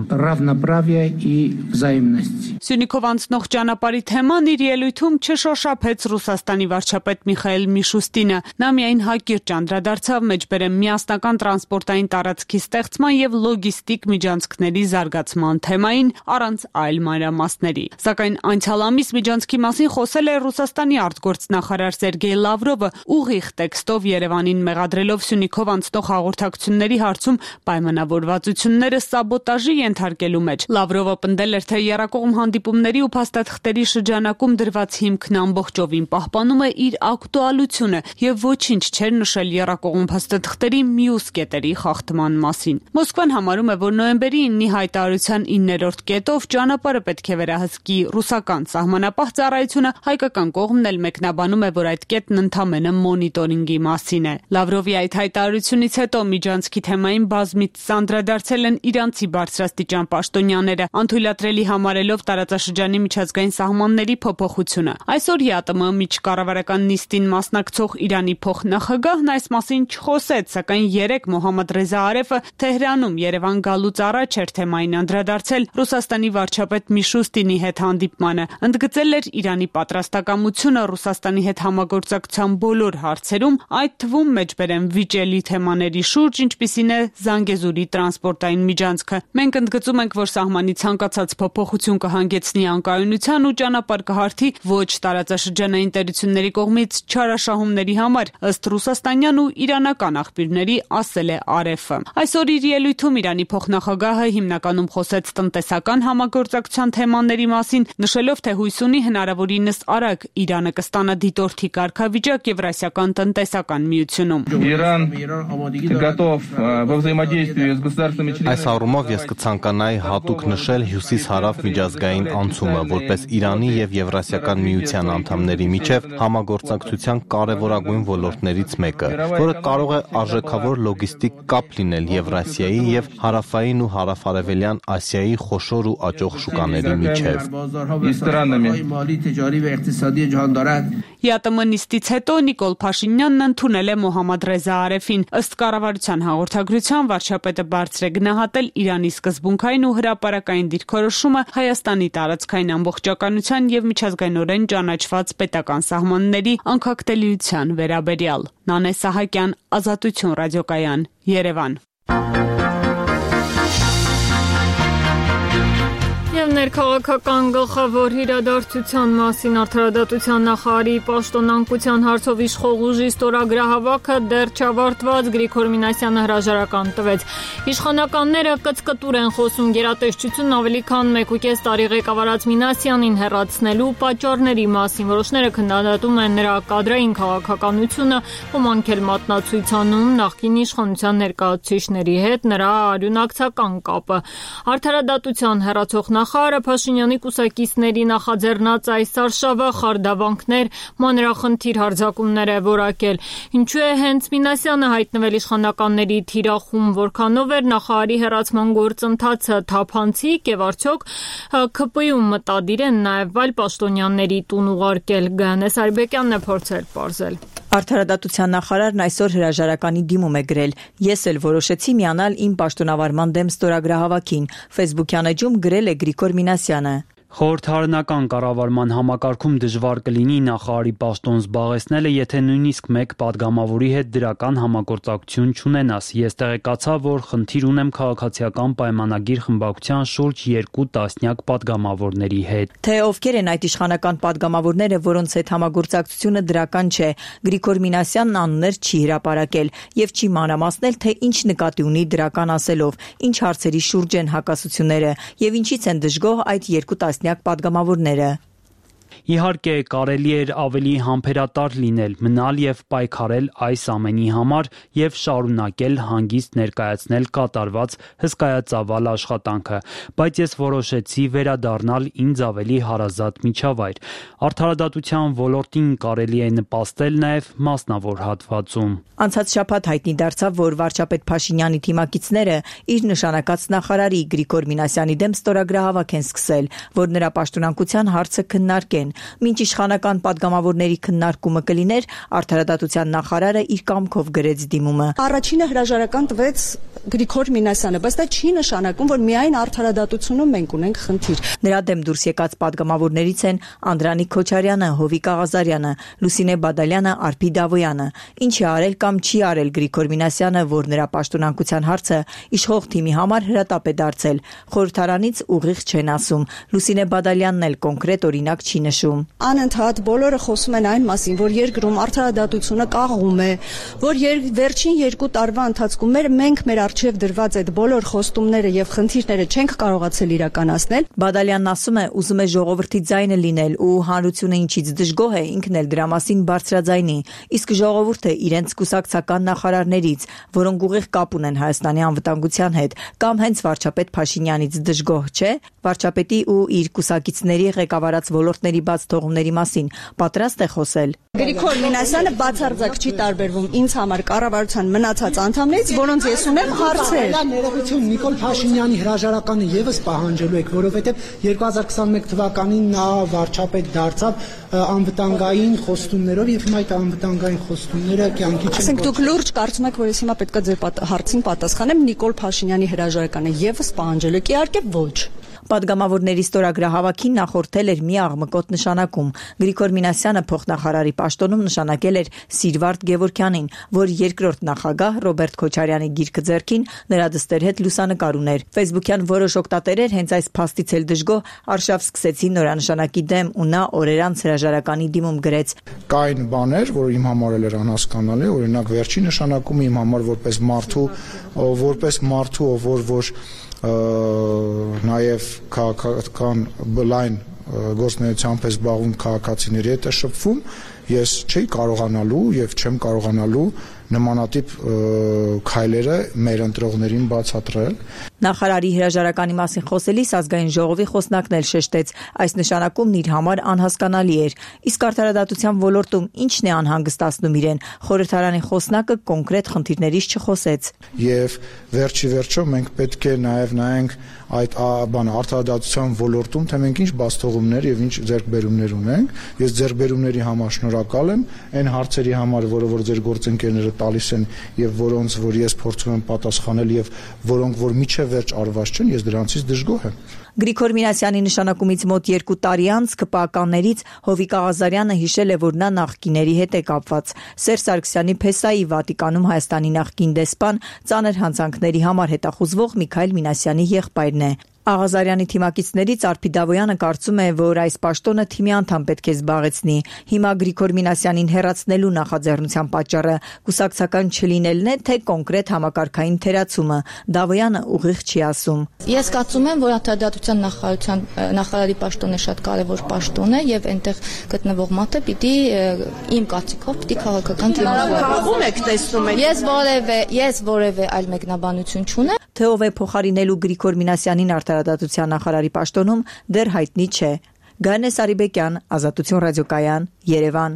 Սյունիքով անցնող ճանապարհի թեման իր ելույթում չշոշափեց Ռուսաստանի վարչապետ Միխայել Միշուստինը։ Նա միայն հակիրճ անդրադարձավ մեջբերեմ միասնական տրանսպորտային տարածքի ստեղծման եւ լոգիստիկ միջանցքների զարգացման թեմային առանց այլ մանրամասների։ Սակայն անցյալ ամիս միջանցքի մասին խոսել է Ռուսաստանի արտգործնախարար Սերգեյ Լավրովը, ուղիղ տեքստով Երևանին մեղադրելով Սյունիքով անցնող հաղորդակցությունների հարցում պայմանավորվածությունները սաբոտաժի ենթարկելու մեջ։ Լավրովը պնդել էր, թե եռակողմ հանդիպումների ու փաստաթղթերի շրջանակում դրված հիմքն ամբողջովին պահպանում է իր ակտուալությունը եւ ոչինչ չէր նշել եռակողմ փաստաթղթերի մյուս կետերի խախտման մասին։ Մոսկվան համարում է, որ նոյեմբերի ինը հայտարարության իններորդ կետով ճանապարհը պետք է վերահսկի ռուսական սահմանապահ ծառայությունը, հայկական կողմն էլ մեկնաբանում է, որ այդ կետն ընդամենը մոնիտորինգի մասին է։ Լավրովի այդ հայտարարությունից հետո միջանցքի թեմային բազմից անդրադարձել են իրանցի բարձրաստիճան պաշտոնյաները, անթույլատրելի համարելով տարածաշրջանի միջազգային սահմանների փոփոխությունը։ Այսօր ԵԱՏՄ միջկառավարական նիստին մասնակցող Իրանի փոխնախագահն այս մասին չխոսեց, սակայն երեկ Մոհամմադ Ռեզա Արեֆը Թեհրանում Երևան գալուց առաջ էր թեմային անդրադարձել Ռուսաստանի վարչապետ Միշուստինի հետ հանդիպմանը։ Ընդգծել էր Իրանի պատրաստակամությունը Ռուսաստանի հետ համագործակցության բոլոր հարցերում, այդ թվում մեջբերեմ վիճելի թեմաների շուրջ, ինչպիսին է Զանգեզուրի տրանսպորտային միջանցքը։ Մենք ընդգծում ենք, որ սահմանի ցանկացած փոփոխություն կհանգեցնի անկայունության ու ճանապարհ կհարթի ոչ տարածաշրջանային տերությունների կողմից չարաշահումների համար, ըստ ռուսաստանյան ու իրանական աղբյուրների, ասել է Արեֆը։ Այսօր իր ելույթում Իրանի փոխնախագահը հիմնականում խոսեց տնտեսական համագործակցության թեմաների մասին, նշելով, թե հույս ունի հնարավորինս արագ Իրանը կստանա դիտորդի կարգավիճակ Եվրասիական տնտեսական միությունում։ Այս առումով ես կցանկանայի հատուկ նշել հյուսիս-հարավ միջազգային անցումը, որպես Իրանի եւ Եվրասիական միության անդամների միջև համագործակցության կարևորագույն ոլորտներից մեկը, որը կարող է արժեքավոր լոգիստիկ կապ լինել Եվրասիայի եւ հարավային ու հարավարևելյան Ասիայի խոշոր ու աճող շուկաների միջև։ ԵԱՏՄ նիստից հետո Նիկոլ Փաշինյանն ընդունել է Մոհամմադ Ռեզա Արեֆին։ Ըստ կառավարության հաղորդագրության վարչապետը բարձր է գնահատել Իրանի սկզբունքային ու հրապարակային դիրքորոշումը Հայաստանի տարածքային ամբողջականության եւ միջազգայինորեն ճանաչված պետական սահմանների անկախտելիության վերաբերյալ։ Նանե Սահակյան, Ազատություն ռադիոկայան, Երևան։ Եվ ներքաղաքական գլխավոր իրադարձության մասին արդարադատության նախարարի պաշտոնանկության հարցով իշխող ուժի ստորագրահավաքը դեռ չավարտված, Գրիգոր Մինասյանը հրաժարական տվեց։ Իշխանականները կծկտուր են խոսում գերատեսչությունն ավելի քան մեկ ու կես տարի ղեկավարած Մինասյանին հեռացնելու պատճառների մասին։ Որոշները քննադատում են նրա կադրային քաղաքականությունը, ոմանք էլ մատնացույց անում նախկին իշխանության ներկայացուցիչների հետ նրա արյունակցական կապը։ Արդարադատության հեռացող նախարարը Փաշինյանի կուսակիցների նախաձեռնած այս արշավը խարդավանքներ, մանրախնդիր հարձակումներ է որակել։ Ինչու է հենց Մինասյանը հայտնվել իշխանականների թիրախում, որքանով էր նախարարի հեռացման գործընթացը թափանցիկ եւ արդյոք ՔՊ-ում մտադիր են նաեւ այլ պաշտոնյաների տուն ուղարկել։ Գանես Արբեկյանն է փորձել պարզել։ Արդարադատության նախարարն այսօր հրաժարականի դիմում է գրել. Ես էլ որոշեցի միանալ իմ պաշտոնավարման դեմ ստորագրահավաքին։ Facebook-յան էջում գրել է Գրիգոր Մինասյանը։ Խորհրդարանական կառավարման համակարգում դժվար կլինի նախարարի պաշտոն զբաղեցնելը, եթե նույնիսկ մեկ падգամավորի հետ դրական համագործակցություն չունենաս։ Ես տեղեկացա, որ խնդիր ունեմ քաղաքացիական պայմանագիր խմբակցության շուրջ երկու տասնյակ падգամավորների հետ։ Թե ովքեր են այդ իշխանական падգամավորները, որոնց հետ համագործակցությունը դրական չէ, Գրիգոր Մինասյանն անուններ չի հրապարակել եւ չի մանրամասնել, թե ինչ նկատի ունի դրական ասելով, ինչ հարցերի շուրջ են հակասությունները եւ ինչից են դժգոհ այդ երկու տասնյակ падգամավորները։ Իհարկե, կարելի էր ավելի համբերատար լինել, մնալ եւ պայքարել այս ամենի համար եւ շարունակել հանգիստ ներկայացնել կատարված հսկայածավալ աշխատանքը, բայց ես որոշեցի վերադառնալ ինձ ավելի հարազատ միջավայր։ Արդարադատության ոլորտին կարելի է նպաստել նաեւ մասնավոր հատվածում։ Անցած շաբաթ հայտնի դարձավ, որ վարչապետ Փաշինյանի թիմակիցները իր նշանակած նախարարի Գրիգոր Մինասյանի դեմ ստորագրահավաք են սկսել, որ նրա պաշտոնանկության հարցը քննարկեն։ են։ Մինչ իշխանական падգամավորների քննարկումը կլիներ, արդարադատության նախարարը իր կամքով գրեց դիմումը։ Առաջինը հրաժարական տվեց Գրիգոր Մինասյանը, բայց դա չի նշանակում, որ միայն արդարադատությունում մենք ունենք խնդիր։ Նրա դեմ դուրս եկած падգամավորներից են Անդրանիկ Քոչարյանը, Հովիկ Աղազարյանը, Լուսինե Բադալյանը, Արփի Դավոյանը։ Ինչ է արել կամ չի արել Գրիգոր Մինասյանը, որ նրա պաշտոնանկության հարցը իշխող թիմի համար հրատապ է դարձել, խորհրդարանից ուղիղ չեն ասում։ Լուսինե Բադալյանն էլ կոնկրետ օրինակ չի նշում։ Անընդհատ բոլորը խոսում են այն մասին, որ երկրում արդարադատությունը կաղում է, որ վերջին երկու տարվա ընթացքում մենք մեր արժև դրված այդ բոլոր խոստումները եւ խնդիրները չենք կարողացել իրականացնել։ Բադալյանն ասում է, ուզում է ժողովրդի ձայնը լինել ու հանրությունը ինչից դժգոհ է, ինքն էլ դրա մասին բարձրաձայնի։ Իսկ ժողովուրդը իրենց կուսակցական նախարարներից, որոնք ուղիղ կապ ունեն Հայաստանի անվտանգության հետ, կամ հենց վարչապետ Փաշինյանից դժգոհ չէ, վարչապետի ու իր կուսակիցների ղեկավարած ոլորտների բաց թողումների մասին պատրաստ է խոսել։ Գրիգոր Մինասյանը բացարձակ չի տարբերվում ինձ համար կառավարության մնացած անդամներից, որոնց ես ունեմ հարցեր։ Ներողություն, Նիկոլ Փաշինյանի հրաժարականը եւս պահանջելու եք, որովհետեւ երկու հազար քսաներկու թվականին նա վարչապետ դարձավ անվտանգային խոստումներով եւ հիմա այդ անվտանգային խոստումները կյանքի չեն։ Ասենք դուք լուրջ կարծում եք, որ ես հիմա պետք է ձեր հարցին պատասխանեմ, Նիկոլ Փաշինյանի հրաժարականը եւս պահանջելու եք, իհարկե ոչ։ Պատգամավորների ստորագրահավաքին նախորդել էր մի աղմկոտ նշանակում։ Գրիգոր Մինասյանը փոխնախարարի պաշտոնում նշանակել էր Սիրվարդ Գևորգյանին, որ երկրորդ նախագահ Ռոբերտ Քոչարյանի գիրկը ձեռքին նրա դստեր հետ լուսանկար ուներ։ Facebook-յան որոշ օգտատերեր հենց այս փաստից էլ դժգոհ արշավ սկսեցին նորանշանակի դեմ ու նա օրեր անց հրաժարականի դիմում գրեց. Կային բաներ, որ իմ համար էլ էր անհասկանալի, օրինակ վերջի նշանակումը իմ համար որպես մարդու, որպես մարդու, որ որ նաև քաղաքական բլայն գործունեությամբ է զբաղվում քաղաքացիների հետ է շփվում, ես չի կարողանալու եւ չեմ կարողանալու նմանատիպ քայլերը մեր ընտրողներին բացատրել։ Նախարարի հրաժարականի մասին խոսելիս ազգային ժողովի խոսնակն էլ շեշտեց, այս նշանակումն իր համար անհասկանալի էր։ Իսկ արդարադատության ոլորտում ինչն է անհանգստացնում իրեն, խորհրդարանի խոսնակը կոնկրետ խնդիրներից չխոսեց։ Եվ վերջի վերջո մենք պետք է նաև նայենք այդ բանը արդարադատության ոլորտում, թե մենք ինչ բացթողումներ եւ ինչ ձեռքբերումներ ունենք։ Ես ձեռքբերումների համար շնորհակալ եմ, այն հարցերի համար, որը որ ձեր գործընկերները տալիս են եւ որոնց որ ես փորձում եմ պատասխանել եւ որոնք որ միջև վերջ արված չեն, ես դրանցից դժգոհ եմ։ Գրիգոր Մինասյանի նշանակումից մոտ երկու տարի անց ԿՊԱ-ականներից Հովիկ Աղազարյանը հիշել է, որ նա նախկիների հետ է կապված։ Սերժ Սարգսյանի Փեսայի Վատիկանում Հայաստանի նախկին դեսպան ծանր հանցանքների համար հետախուզվող Միքայել Մինասյանի եղբայրն է։ Աղազարյանի թիմակիցներից Արփի Դավոյանը կարծում է, որ այս պաշտոնը թիմի անդամ պետք է զբաղեցնի։ Հիմա Գրիգոր Մինասյանին հեռացնելու նախաձեռնության պատճառը կուսակցական չլինելն է, թե կոնկրետ համակարգային թերացումը։ Դավոյանը ուղիղ չի ասում։ Ես կարծում եմ, որ արդարադատության նախարարության նախարարի պաշտոնը շատ կարևոր պաշտոն է եւ այնտեղ գտնվող մարդը պիտի իմ կարծիքով պիտի քաղաքական թիմով եք տեսնում եք։ Ես որևէ ես որևէ այլ մեկնաբանություն չունեմ։ Թե ով է փոխարինելու Գրիգոր Մինասյանին արդարադատության նախարարի պաշտոնում դեռ հայտնի չէ։ Գայանե Սարիբեկյան, Ազատություն ռադիոկայան, Երևան։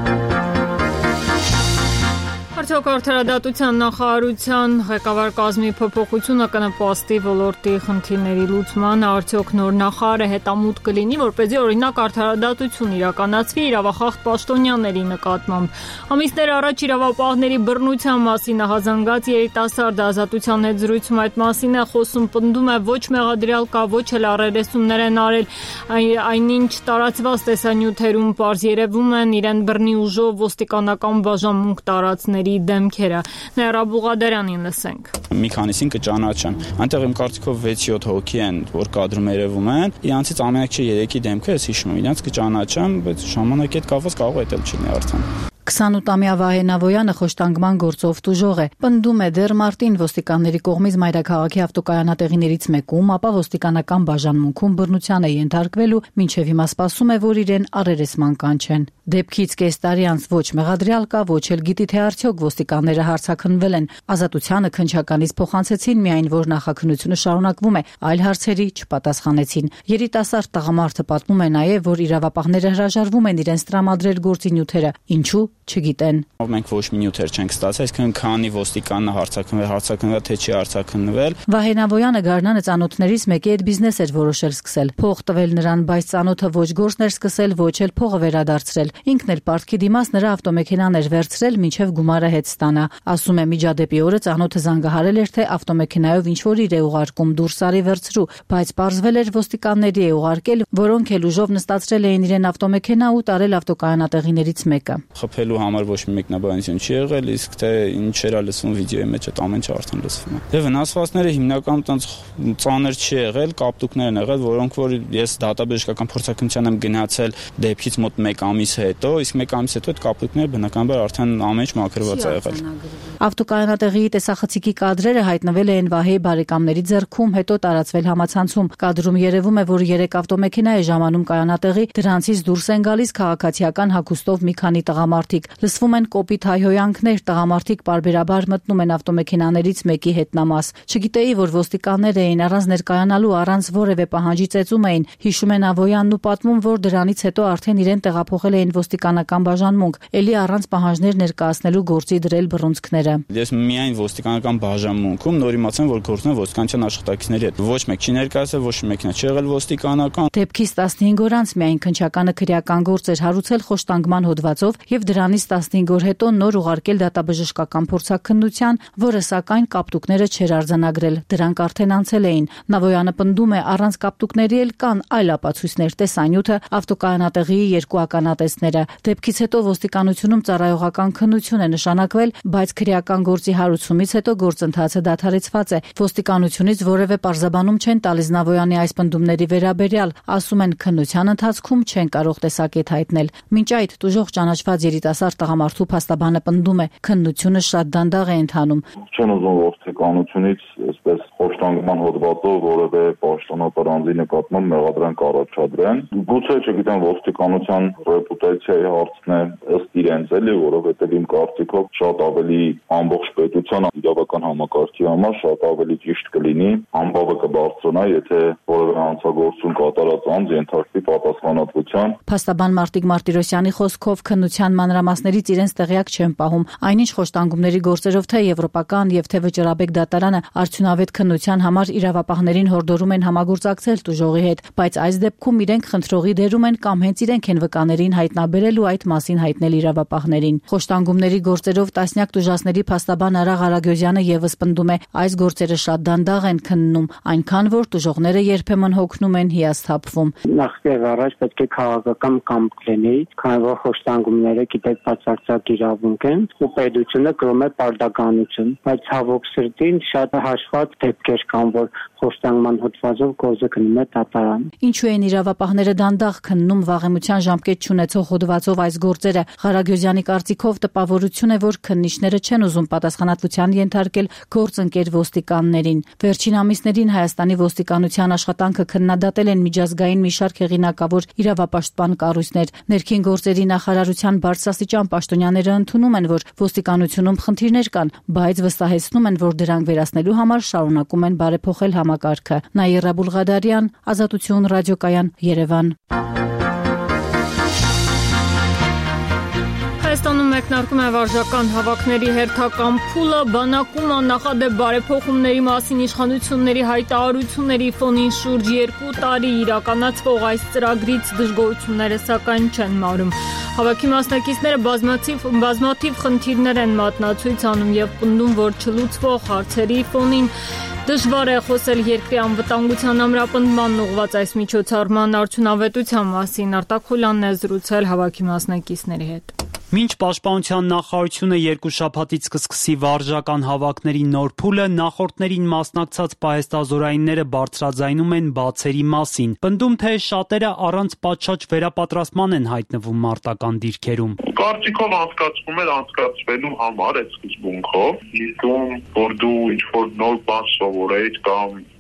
Արդյոք արդարադատության նախարարության ղեկավար կազմի փոփոխությունը կնպաստի ոլորտի խնդիրների լուծմանը, արդյոք նոր նախարարը հետամուտ կլինի, որպեսզի օրինակ արդարադատություն իրականացվի իրավախախտ պաշտոնյաների նկատմամբ։ Ամիսներ առաջ իրավապահների բռնության մասին ահազանգած երիտասարդ Ազատության հետ զրույցում այդ մասին է խոսում, պնդում է ոչ մեղադրյալ կա, ոչ էլ առերեսումներ են արել, այնինչ տարածված տեսանյութերում պարզ երևում են իրեն բռնի ուժով ոստիկանական բաժանմունք տարածների դեմքերը։ Ներա Բուղադարյանին լսենք։ Մի քանիսին կճանաչեն։ Այնտեղ իմ կարծիքով վեց-յոթ հոգի են, որ կադրում երևում են։ Իրանցից ամենակ չէ երեքի դեմքը ես հիշում եմ։ Իրանց կճանաչեմ, բայց ժամանակի հետ կապված կարող է դել չլինի արդեն։ քսանութամյա Վահե Նավոյանը խոշտանգման գործով տուժող է։ Պնդում է դեռ մարտին ոստիկանների կողմից մայրաքաղաքի ավտոկայանատեղիներից մեկում, ապա ոստիկանական բաժանմունքում բռնության է ենթարկվել ու մինչև հիմա սպասում է, որ իրեն առերեսման կանչեն։ Դեպքից կես տարի անց ոչ մեղադրյալ կա, ոչ էլ գիտի թե արդյոք ոստիկանները հարցաքննվել են։ Ազատությանը քննչականից փոխանցեցին միայն, որ նախաքննությունը շարունակվում է, այլ հարցերի չպատասխանեցին։ Երիտասարդ տղամարդը պատմում է նաև, որ իրավապահները հրաժարվում են իրենց տրամադրել գործի նյութերը։ Ինչու՞ չգիտեն։ Մենք ոչ մի նյութեր չենք ստացել, այսինքն քանի ոստիկանն հարցակնվել, հարցակնվել թե չի հարցակնվել։ Վահե Նավոյանը Գարնանը ծանոթներից մեկի հետ բիզնես էր որոշել սկսել։ Փող տվել նրան, բայց ծանոթը ոչ գործներ սկսել, ոչ էլ փողը վերադարձրել։ Ինքն էլ պարտքի դիմաց նրա ավտոմեքենան էր վերցրել, մինչև գումարը հետ ստանա։ Ասում է միջադեպի օրը ծանոթը զանգահարել էր, թե ավտոմեքենայով ինչ որ իր է ուղարկում, դուրս արի վերցրու, բայց պարզվել էր ոստիկանների է ուղարկել, որոնք էլ ուժով նստացրել էին իրեն ավտոմեքենա ու տարել ավտոկայանատեղիներից մեկը։ Խփելու համար ոչ մի մեկնաբանություն չի եղել, իսկ թե ինչ era լսվում վիդեոյի մեջ, այդ ամեն ինչը արդեն լսվում է։ Դե վնասվածքները հիմնականում տենց ծանր չի եղել, կապտուկներ են եղել, որոնք որ ես դատաբժշկական փորձակնության եմ գնացել դեպքից մոտ մեկ ամիս հետո, իսկ մեկ ամիս հետո այդ կապտուկները բնականաբար արդեն ամեն ինչ մաքրված է եղել։ Ավտոկայանատեղի տեսախցիկի կադրերը հայտնվել էին Վահեի բարեկամների ձեռքում, հետո տարածվել համացանցում։ Կադրում երևում է, որ երեք ավտոմեքենա է ժամանում կայանատեղի, դրանցից դուրս են գալիս քաղաքացիական հագուստով մի քանի տղամարդիկ։ Լսվում են կոպիտ հայհոյանքներ, տղամարդիկ պարբերաբար մտնում են ավտոմեքենաներից մեկի հետնամաս։ Չգիտեի, որ ոստիկաններ էին, առանց ներկայանալու, առանց որևէ պահանջի ծեծում էին։ Հիշում են Ավոյանն ու պատմում, որ դրանից հետո արդեն իրեն տեղափոխել էին ոստիկանական բաժանմունք, ելի առանց պահանջներ ներկայացնելու գործի դրել բռունցքները։ Ես միայն ոստիկանական բաժանմունքում նոր իմացան, որ գործն է ոստիկանության աշխատակիցների հետ։ Ոչ մեկ չի ներկայացել, ոչ մեկն չի եղել ոստիկանական։ Դեպքից տասնհինգ օր անց միայն քննչականը քրեական գործ էր հարուցել խոշտանգման հոդվածով եւ դրանից տասնհինգ օր հետո նոր ուղարկել դատաբժշկական փորձաքննության, որը սակայն կապտուկները չէր արձանագրել։ Դրանք արդեն անցել էին։ Նավոյանը պնդում է, առանց կապտուկների էլ կան այլ ապացույցներ, տեսանյութը, ավտոկայանատեղի երկու ականատեսները։ Դեպքից հետո ոստիկանությունում ծառայողական քննություն է նշանակվել, բայց քրեական գործի հարուցումից հետո գործընթացը դադարեցված է։ Ոստիկանությունից որևէ պարզաբանում չեն տալիս Նավոյանի այս պնդումների վերաբերյալ, ասում են քննության ընթացքում չեն կարող տեսակետ հայտնել։ Մինչ այդ տուժող ճանաչված երիտասարդ տղամարդու փաստաբանը պնդում է, քննությունը շատ դանդաղ է ընթանում։ Չեն ուզում ոստիկանությունից այսպես խոշտանգման հոդվածով որևէ պաշտոնատար անձի նկատմամբ մեղադրանք առաջադրեն։ Գուցե չգիտեմ ոստիկանության ռեպուտացիայի հարցն է ըստ իրենց էլի, որովհետև իմ կարծիքով շատ ավելի ամբողջ պետության իրավական համակարգի համար շատ ավելի ճիշտ կլինի, ամբողջը կբարձրանա, եթե որևէ հանցագործություն կատարած անձ ենթարկվի պատասխանատվության։ Փաստաբան Մարտիկ Մարտիրոսյանի խոսքով քննության մանրամասներից իրենց տեղյակ չեն պահում։ Այնինչ խոշտանգումների գործերով թե եվրոպական եւ թե վճռաբեկ դատարանը արդյունավետ քննության համար իրավապահներին հորդորում են համագործակցել տուժողի հետ, բայց այս դեպքում իրենք խնդրողի դերում են կամ հենց իրենք են վկաներին հայտնաբերել ու այդ մասին հայտնել իրավապահներին։ Խոշտանգումների գործերով տասնյակ տուժածների փաստաբան Արա Ղարագյոզյանը եւս պնդում է, այս գործերը շատ դանդաղ են քննում, այնքան որ տուժողները երբեմն հոգնում են հիասթափվում։ Նախ առաջ պետք է քաղաքական կամք լինի, քանի որ խոշտանգումները գիտեք բացարձակ իրավունք են ու պետությունը կրում է պարտականություն, բայց ցավոք սրտին շատ հաշված դեպքեր կան, որ խոշտանգման հոդվածով գործը գնում է դատարան։ Ինչու են իրավապահները դանդաղ քննում վաղեմության ժամկետ չունեցող հոդվածով այս գործերը։ Ղարագյոզյանի կարծիքով տպավորություն է, որ քննիչները չեն ուզում պատասխանատվության ենթարկել գործընկեր ոստիկաններին։ Վերջին ամիսներին Հայաստանի ոստիկանության աշխատանքը քննադատել են միջազգային մի շարք հեղինակավոր իրավապաշտպան կառույցներ։ Ներքին գործերի նախարարության բարձրաստիճան պաշտոնյաները ընդունում են, որ ոստիկանությունում խնդիրներ կան, բայց վստահեցնում են, որ դրանք վերացնելու համար շարունակում են բարեփոխել համակարգը։ Նաիրա Բուլղադարյան, Ազատություն ռադիոկայան, Երևան։ Հայաստանում մեկնարկում է վարժական հավաքների հերթական փուլը, բանակում աննախադեպ բարեփոխումների մասին իշխանությունների հայտարարությունների ֆոնին շուրջ երկու տարի իրականացվող այս ծրագրից դժգոհությունները սակայն չեն մարում։ Հավաքի մասնակիցները բազմաթիվ բազմաթիվ խնդիրներ են մատնացույց անում եւ պնդում, որ չլուծվող հարցերի ֆոնին դժվար է խոսել երկրի անվտանգության ամրապնդման ուղղված այս միջոցառման արդյունավետության մասին։ Արտակ Խուլյանն է զրուցել հավաքի մասնակիցների հետ։ Մինչ Պաշտպանության նախարարությունը երկու շաբաթից կսկսի վարժական հավաքների նոր փուլը, նախորդներին մասնակցած պահեստազորայինները բարձրաձայնում են բացերի մասին։ Պնդում, թե շատերը առանց պատշաճ վերապատրաստման են հայտնվում մարտական դիրքերում։ Կարծիքով անցկացվում էր անցկացվելու համար այդ սկզբունքով։ Իսկ որ դու ինչ-որ նոր բան սովորեիր կամ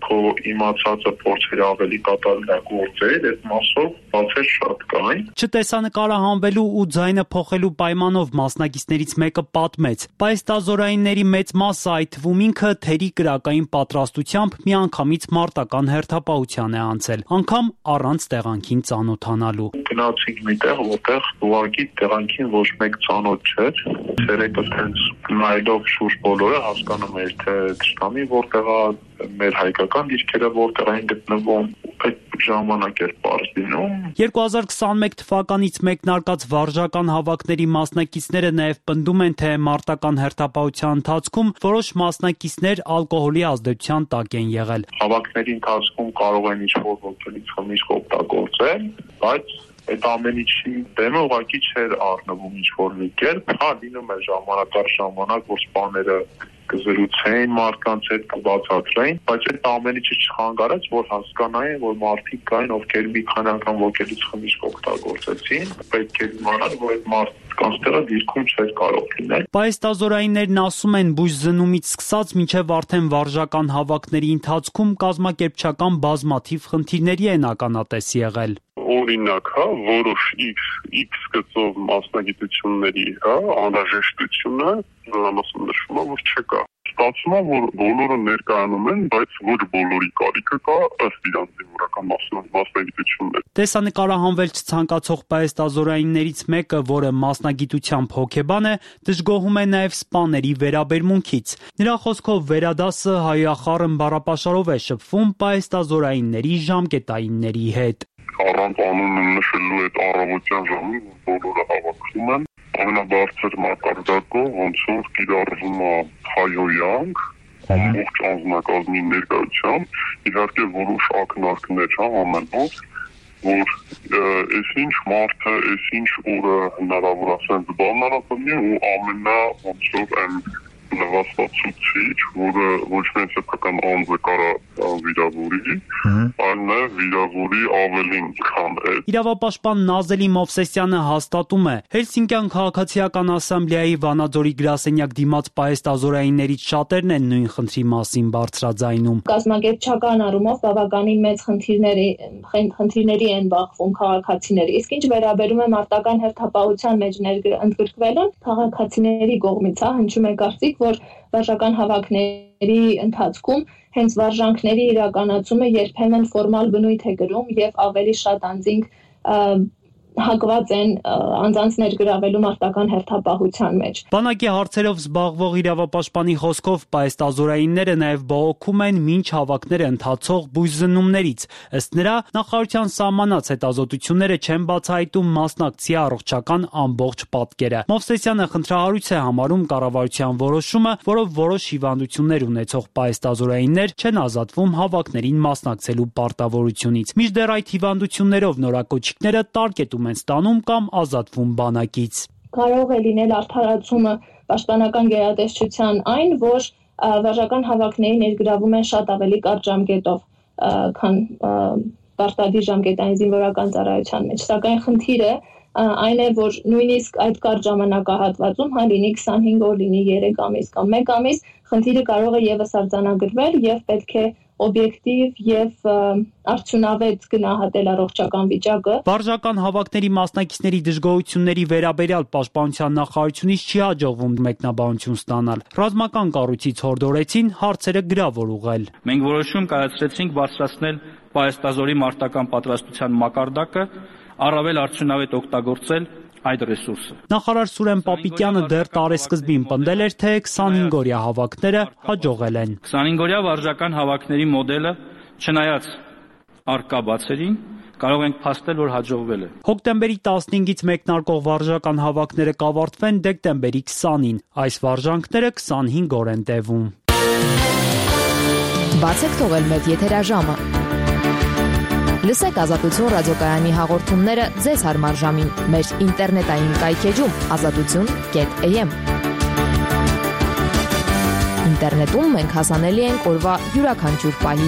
քո իմացածը փորձեր ավելի կատարելագործել, այդ մասով բացեր շատ կային։ Չտեսանկարահանվելու ու ձայնը փոխելու պայմանով մասնակիցներից մեկը պատմեց. պայստազորայինների մեծ մասը, այդ թվում ինքը, թերի կրակային պատրաստությամբ միանգամից մարտական հերթապահության է անցել, անգամ առանց տեղանքին ծանոթանալու։ Գնացինք միտեղ, որտեղ ուղղակի տեղանքին ոչ մեկ ծանոթ չէր։ Ցերեկը տենց նայելով շուրջ բոլորը հասկանում էր, թե ճշտամի որտեղ է, մեր հայկական դիրքերը որտեղ են գտնվում, այդ ժամանակ էր պարզ լինում։ երկու հազար քսանմեկ թվականից մեկնարկած վարժական հավաքների մասնակիցները նաև պնդում են, թե մարտական հերթապահության ընթացքում որոշ մասնակիցներ ալկոհոլի ազդեցության տակ են եղել։ Հավաքների ընթացքում կարող են ինչ-որ ոգելից խմիչք օգտագործել, բայց այդ ամեն ինչի դեմը ուղղակի չէր առնվում ինչ-որ մի կերպ, հա լինում է ժամանակ առ ժամանակ, որ սպաները կզրուցեին մարդկանց հետ, կբացատրեին, բայց այդ ամեն ինչը չխանգարեց, որ հասկանային, որ մարդիկ կային, ովքեր մի քանի անգամ ոգելից խմիչք օգտագործեցին, պետք է իմանալ, որ այդ մարդկանց տեղը դիրքում չէր կարող լինել։ Պայստազորայիններն ասում են, բույսզնումից սկսած մինչև արդեն վարժական հավաքների ընթացքում կազմակերպչական բազմաթիվ խնդիրների են ականատես եղել։ Օրինակ, հա, որոշ X X գծով մասնագիտությունների, հա, անհրաժեշտությունը զանազան նշվում է, որ չկա։ Ստացվում է, որ բոլորը ներկայանում են, բայց ոչ բոլորի կարիքը կա ըստ իրանց զինվորական մասնագիտություններ։ Տեսանկարահանվել չցանկացող պայստազորայիններից մեկը, որը մասնագիտությամբ հոգեբան է, դժգոհում է նաև սպաների վերաբերմունքից։ Նրա խոսքով վերադասը հայախառն բառապաշարով է շփվում պայստազորայինների ժամկետայինների հետ։ Առանց անունը նշելու այդ առավոտյան ժամին բոլորը հավաքվում են ամենաբարձր մակարդակով, ոնց որ կիրառվում է հայոյանք, ամբողջ անձնակազմի ներկայությամբ, իհարկե որոշ ակնարկներ, հա, ամենով, որ այսինչ մարդը, այսինչ օրը հնարավոր ասեն զբաղանալապնի ու ամենա ոնց որ այն լվացվածուցիչ, որը ոչ միայն սեփական անձը կարա վիրավորի, այլ նաև վիրավորի ավելին, քան այդ։ Իրավապաշտպան Նազելի Մովսեսյանը հաստատում է, Հելսինկյան քաղաքացիական ասամբլեայի Վանաձորի գրասենյակ դիմաց պայստազորայիններից շատերն են նույն խնդրի մասին բարձրաձայնում։ Կազմակերպչական առումով բավականին մեծ խնդիրների խնդիրների են բախվում քաղաքացիները, իսկ ինչ վերաբերում է մարտական հերթապահության մեջ ընդգրկվելուն, քաղաքացիների կողմից հա հնչում է կարծիք, որ վարժական հավաքների ընթացքում հենց վարժանքների իրականացումը երբեմն ֆորմալ բնույթ է կրում եւ ավելի շատ անձինք հակված են անձանց ներգրավելու մարտական հերթապահության մեջ։ Բանակի հարցերով զբաղվող իրավապաշտպանի խոսքով պայստազորայինները նաև բողոքում են մինչ հավաքները ընթացող բույսզնումներից։ Ըստ նրա, նախարարության սահմանած հետազոտությունները չեն բացահայտում մասնակցի առողջական ամբողջ պատկերը։ Մովսեսյանը խնդրահարույց է համարում կառավարության որոշումը, որով որոշ հիվանդություններ ունեցող պայստազորայիններ չեն ազատվում հավաքներին մասնակցելու պարտավորությունից։ Մինչդեռ այդ հիվանդություններով նորակոչիկները տարկետում են ստանում կամ ազատվում բանակից։ Կարող է լինել արդարացումը պաշտպանական գերատեսչության այն, որ վարժական հավաքների ներգրավում են շատ ավելի կարճ ժամկետով, քան պարտադիր ժամկետային զինվորական ծառայության մեջ։ Սակայն խնդիրը այն է, որ նույնիսկ այդ կարճ ժամանակահատվածում, հա լինի քսանհինգ օր, լինի երեք ամիս կամ մեկ ամիս, խնդիրը կարող է եւս արձանագրվել եւ պետք է օբյեկտիվ եւ արդյունավետ գնահատել առողջական վիճակը։ Վարժական հավաքների մասնակիցների դժգոհությունների վերաբերյալ պաշտպանության նախարարությունից չի հաջողվում մեկնաբանություն ստանալ։ Ռազմական կառույցից հորդորեցին հարցերը գրավոր ուղղել։ Մենք որոշում կայացրեցինք բարձրացնել պայստազորի մարտական պատրաստության մակարդակը, առավել արդյունավետ օգտագործել այդ ռեսուրսը։ Նախարար Սուրեն Պապիկյանը դեռ տարեսկզբին պնդել էր, թե քսանհինգօրյա հավաքները հաջողել են։ քսանհինգօրյա վարժական հավաքների մոդելը, չնայած առկա բացերին, կարող ենք փաստել, որ հաջողվել է։ Հոկտեմբերի տասնհինգից մեկնարկող վարժական հավաքները կավարտվեն դեկտեմբերի քսանին։ Այս վարժանքները քսանհինգ օր են տևում։ Բացեք թողել մեծ եթերաժամը։ Լսեք Ազատություն ռադիոկայանի հաղորդումները ձեզ հարմար ժամին մեր ինտերնետային կայքեջում ազատություն կետ էյ էմ։ Ինտերնետում մենք հասանելի ենք օրվա յուրաքանչյուր պահի։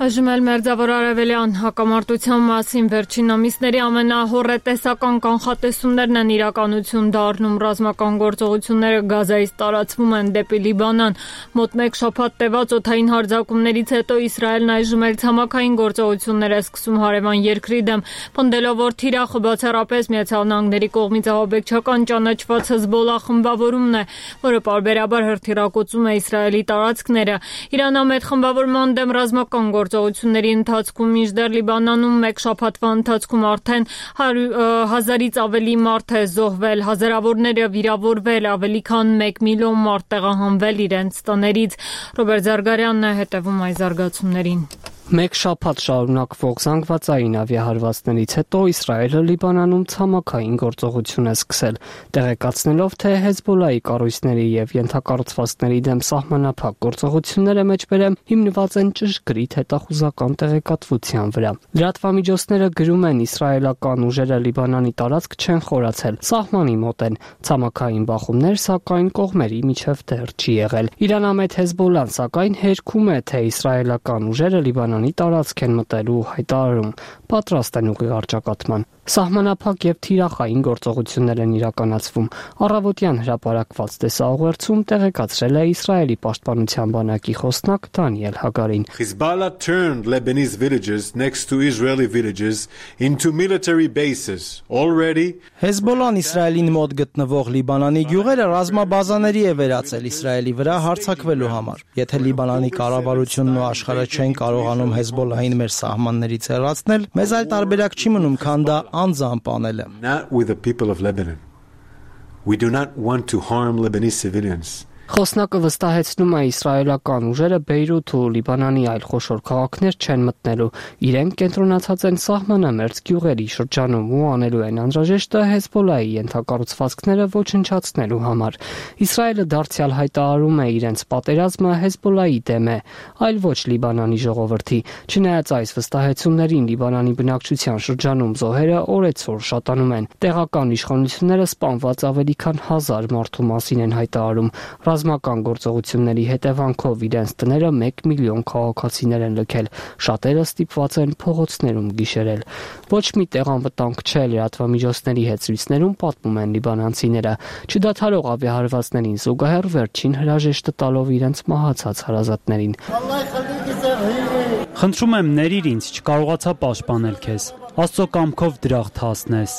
Այժմ էլ Մերձավոր Արևելյան հակամարտության մասին վերջին ամիսների ամենահոռետեսական կանխատեսումներն են իրականություն դառնում։ Ռազմական գործողությունները Գազայից տարածվում են դեպի Լիբանան։ Մոտ մեկ շաբաթ տևած օդային հարձակումներից հետո Իսրայելն այժմ էլ ցամաքային գործողություններ է սկսում հարևան երկրի դեմ, պնդելով, որ թիրախը բացառապես Միացյալ Նահանգների կողմից ահաբեկչական ճանաչված Հեզբոլլա խմբավորումն է, որը պարբերաբար հրթիռակոծում է Իսրայելի տարածքները։ Իրանամետ խմբավորման դեմ ռազմական գործողությունների ընթացքում մինչդեռ Լիբանանում մեկ շաբաթվա ընթացքում արդեն հազարից ավելի մարդ է զոհվել, հազարավորները վիրավորվել, ավելի քան մեկ միլիոն մարդ տեղահանվել իրենց տներից։ Ռոբերտ Զարգարյանն է հետևում այս զարգացումներին։ Մեկ շաբաթ շարունակվող զանգվածային ավիահարվածներից հետո Իսրայելը Լիբանանում ցամաքային գործողություն է սկսել, տեղեկացնելով, թե Հեզբոլլայի կառույցների եւ ենթակառուցվածքների դեմ սահմանափակ գործողությունները մեջբերեմ հիմնված են ճշգրիտ հետախուզական տեղեկատվության վրա։ Լրատվամիջոցները գրում են, իսրայելական ուժերը Լիբանանի տարածք չեն խորացել, սահմանի մոտ են, ցամաքային բախումներ սակայն կողմերի միջև դեռ չի եղել։ Իրանամետ Հեզբոլլան սակայն հերքում է, թե իսրայելական ուժերը Լիբանանի տարածք են մտել ու հայտարարում պատրաստ են ուղիղ առճակատման։ Սահմանափակ եւ թիրախային գործողություններ են իրականացվում։ Առավոտյան հրապարակված տեսաուղերձում տեղեկացրել է Իսրայելի պաշտպանության բանակի խոսնակ Դանիել Հագարին։ Hezbollah turned Lebanese villages next to Israeli villages into military bases already. Հեզբոլլան Իսրայելին մոտ գտնվող Լիբանանի գյուղերը ռազմաբազաների է վերածել Իսրայելի վրա հարձակվելու համար։ Եթե Լիբանանի կառավարությունն ու աշխարհը չեն կարողանում Հեզբոլլահին մեր սահմաններից հեռացնել, մեզ այլ տարբերակ չի մնում, քան դա անձամբ անելը։ Not with the people of Lebanon. We do not want to harm Lebanese civilians. Խոսնակը վստահեցնում է իսրայելական ուժերը Բեյրութ ու Լիբանանի այլ խոշոր քաղաքներ չեն մտնելու։ Իրենք կենտրոնացած են սահմանամերձ գյուղերի շրջանում ու անելու են անհրաժեշտը Հեզբոլլայի ենթակառուցվածքները ոչնչացնելու համար։ Իսրայելը դարձյալ հայտարարում է իրենց պատերազմը Հեզբոլլայի դեմ է, այլ ոչ Լիբանանի ժողովրդի։ Չնայած այս վստահեցումներին, Լիբանանի բնակչության շրջանում զոհերը օրեցօր շատանում են։ Տեղական իշխանությունները սպանված ավելի քան հազար մարդու մասին են հայտարարում։ Ռազմական գործողությունների հետևանքով իրենց տները մեկ միլիոն քաղաքացիներ են լքել, շատերը ստիպված են փողոցներում գիշերել։ Ոչ մի տեղանվտանգ չէ, լրատվամիջոցների հետ զրույցներում պատմում են լիբանանցիները, չդադարող ավիահարվածներին զուգահեռ վերջին հրաժեշտը տալով իրենց մահացած հարազատներին։ Խնդրում եմ, ների ինձ, չկարողացա պաշտպանել քեզ։ Աստծո կամքով դրախտ հասնես։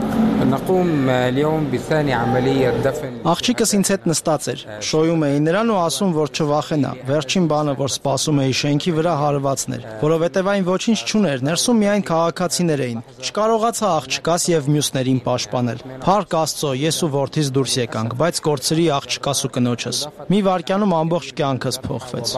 Աղջիկս ինձ հետ նստած էր, շոյում էի նրան ու ասում, որ չվախենա։ Վերջին բանը, որ սպասում էի շենքի վրա հարվածներ, որովհետև այն ոչինչ չուներ, ներսում միայն քաղաքացիներ էին։ Չկարողացա աղջկաս եւ մյուսներին պաշտպանել։ Փառք Աստծո, ես ու որդիս դուրս եկանք, բայց կորցրի աղջկաս ու կնոջս։ Մի վայրկյանում ամբողջ կյանքս փոխվեց։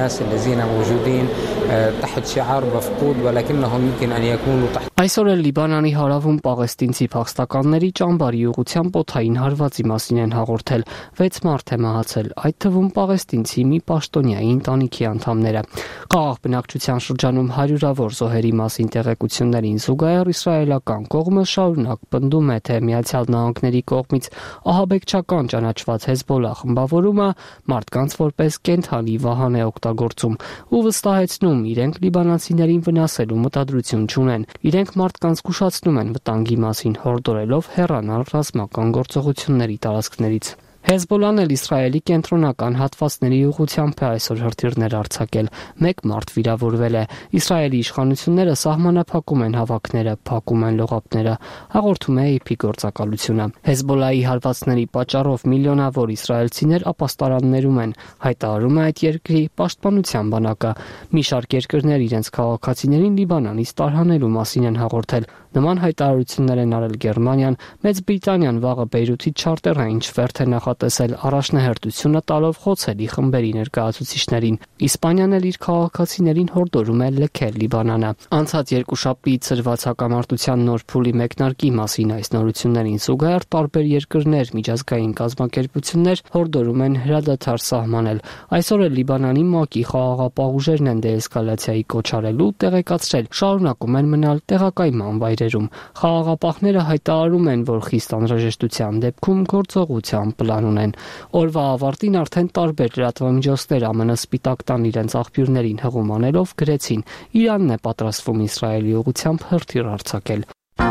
Այսօր էլ Լիբանանի հարավում պաղեստինցի փախստականների ճամբարի ուղղությամբ օդային հարվածի մասին են հաղորդել։ վեց մարդ է մահացել, այդ թվում պաղեստինցի մի պաշտոնյայի ընտանիքի անդամները։ Խաղաղ բնակչության շրջանում հարյուրավոր զոհերի մասին տեղեկություններին զուգահեռ իսրայելական կողմը շարունակ պնդում է, թե Միացյալ Նահանգների կողմից ահաբեկչական ճանաչված Հեզբոլլա խմբավորումը մարդկանց որպես կենդանի վահան է օգտագործում ու վստահեցնում, իրենք լիբանանցիներին վնասելու մտադրություն չունեն։ Իրենք մարդկանց զգուշացնում են վտանգի մասին, հորդորելով հեռանալ ռազմական գործողությունների տարածքներից։ Հեզբոլլան էլ Իսրայելի կենտրոնական հատվածների ուղղությամբ է այսօր հրթիռներ արձակել։ Մեկ մարդ վիրավորվել է։ Իսրայելի իշխանությունները սահմանափակում են հավաքները, փակում են լողափները, հաղորդում է էյ փի գործակալությունը։ Հեզբոլլայի հարվածների պատճառով միլիոնավոր իսրայելցիներ ապաստարաններում են, հայտարարում է այդ երկրի պաշտպանության բանակը։ Մի շարք երկրներ իրենց քաղաքացիներին Լիբանանից տարհանելու մասին են հաղորդել։ Նման հայտարարություններ են արել Գերմանիան, Մեծ Բրիտանիան վաղը Բեյրութի չարտերային չվերթ է նախատեսել առաջնահերթությունը տալով խոցելի խմբերի ներկայացուցիչներին։ Իսպանիան էլ իր քաղաքացիներին հորդորում է լքել Լիբանանը։ Անցած երկուշաբթի ծրված հակամարտության նոր փուլի մեկնարկի մասին այս նորություններին զուգահեռ տարբեր երկրներ, միջազգային կազմակերպություններ հորդորում են հրադադար սահմանել։ Այսօր էլ Լիբանանի ՄԱԿ-ի խաղաղապահ ուժերն են դեէսկալացիայի կոչ արել ու տեղեկացրել, շարունակում են մնալ տեղակայման վայրեր ծայրերում։ Խաղաղապահները հայտարարում են, որ խիստ անհրաժեշտության դեպքում գործողության պլան ունեն։ Օրվա ավարտին արդեն տարբեր լրատվամիջոցներ ԱՄՆ Սպիտակ տան իրենց աղբյուրներին հղում անելով գրեցին. Իրանն է պատրաստվում Իսրայելի ուղղությամբ հրթիռ արձակել։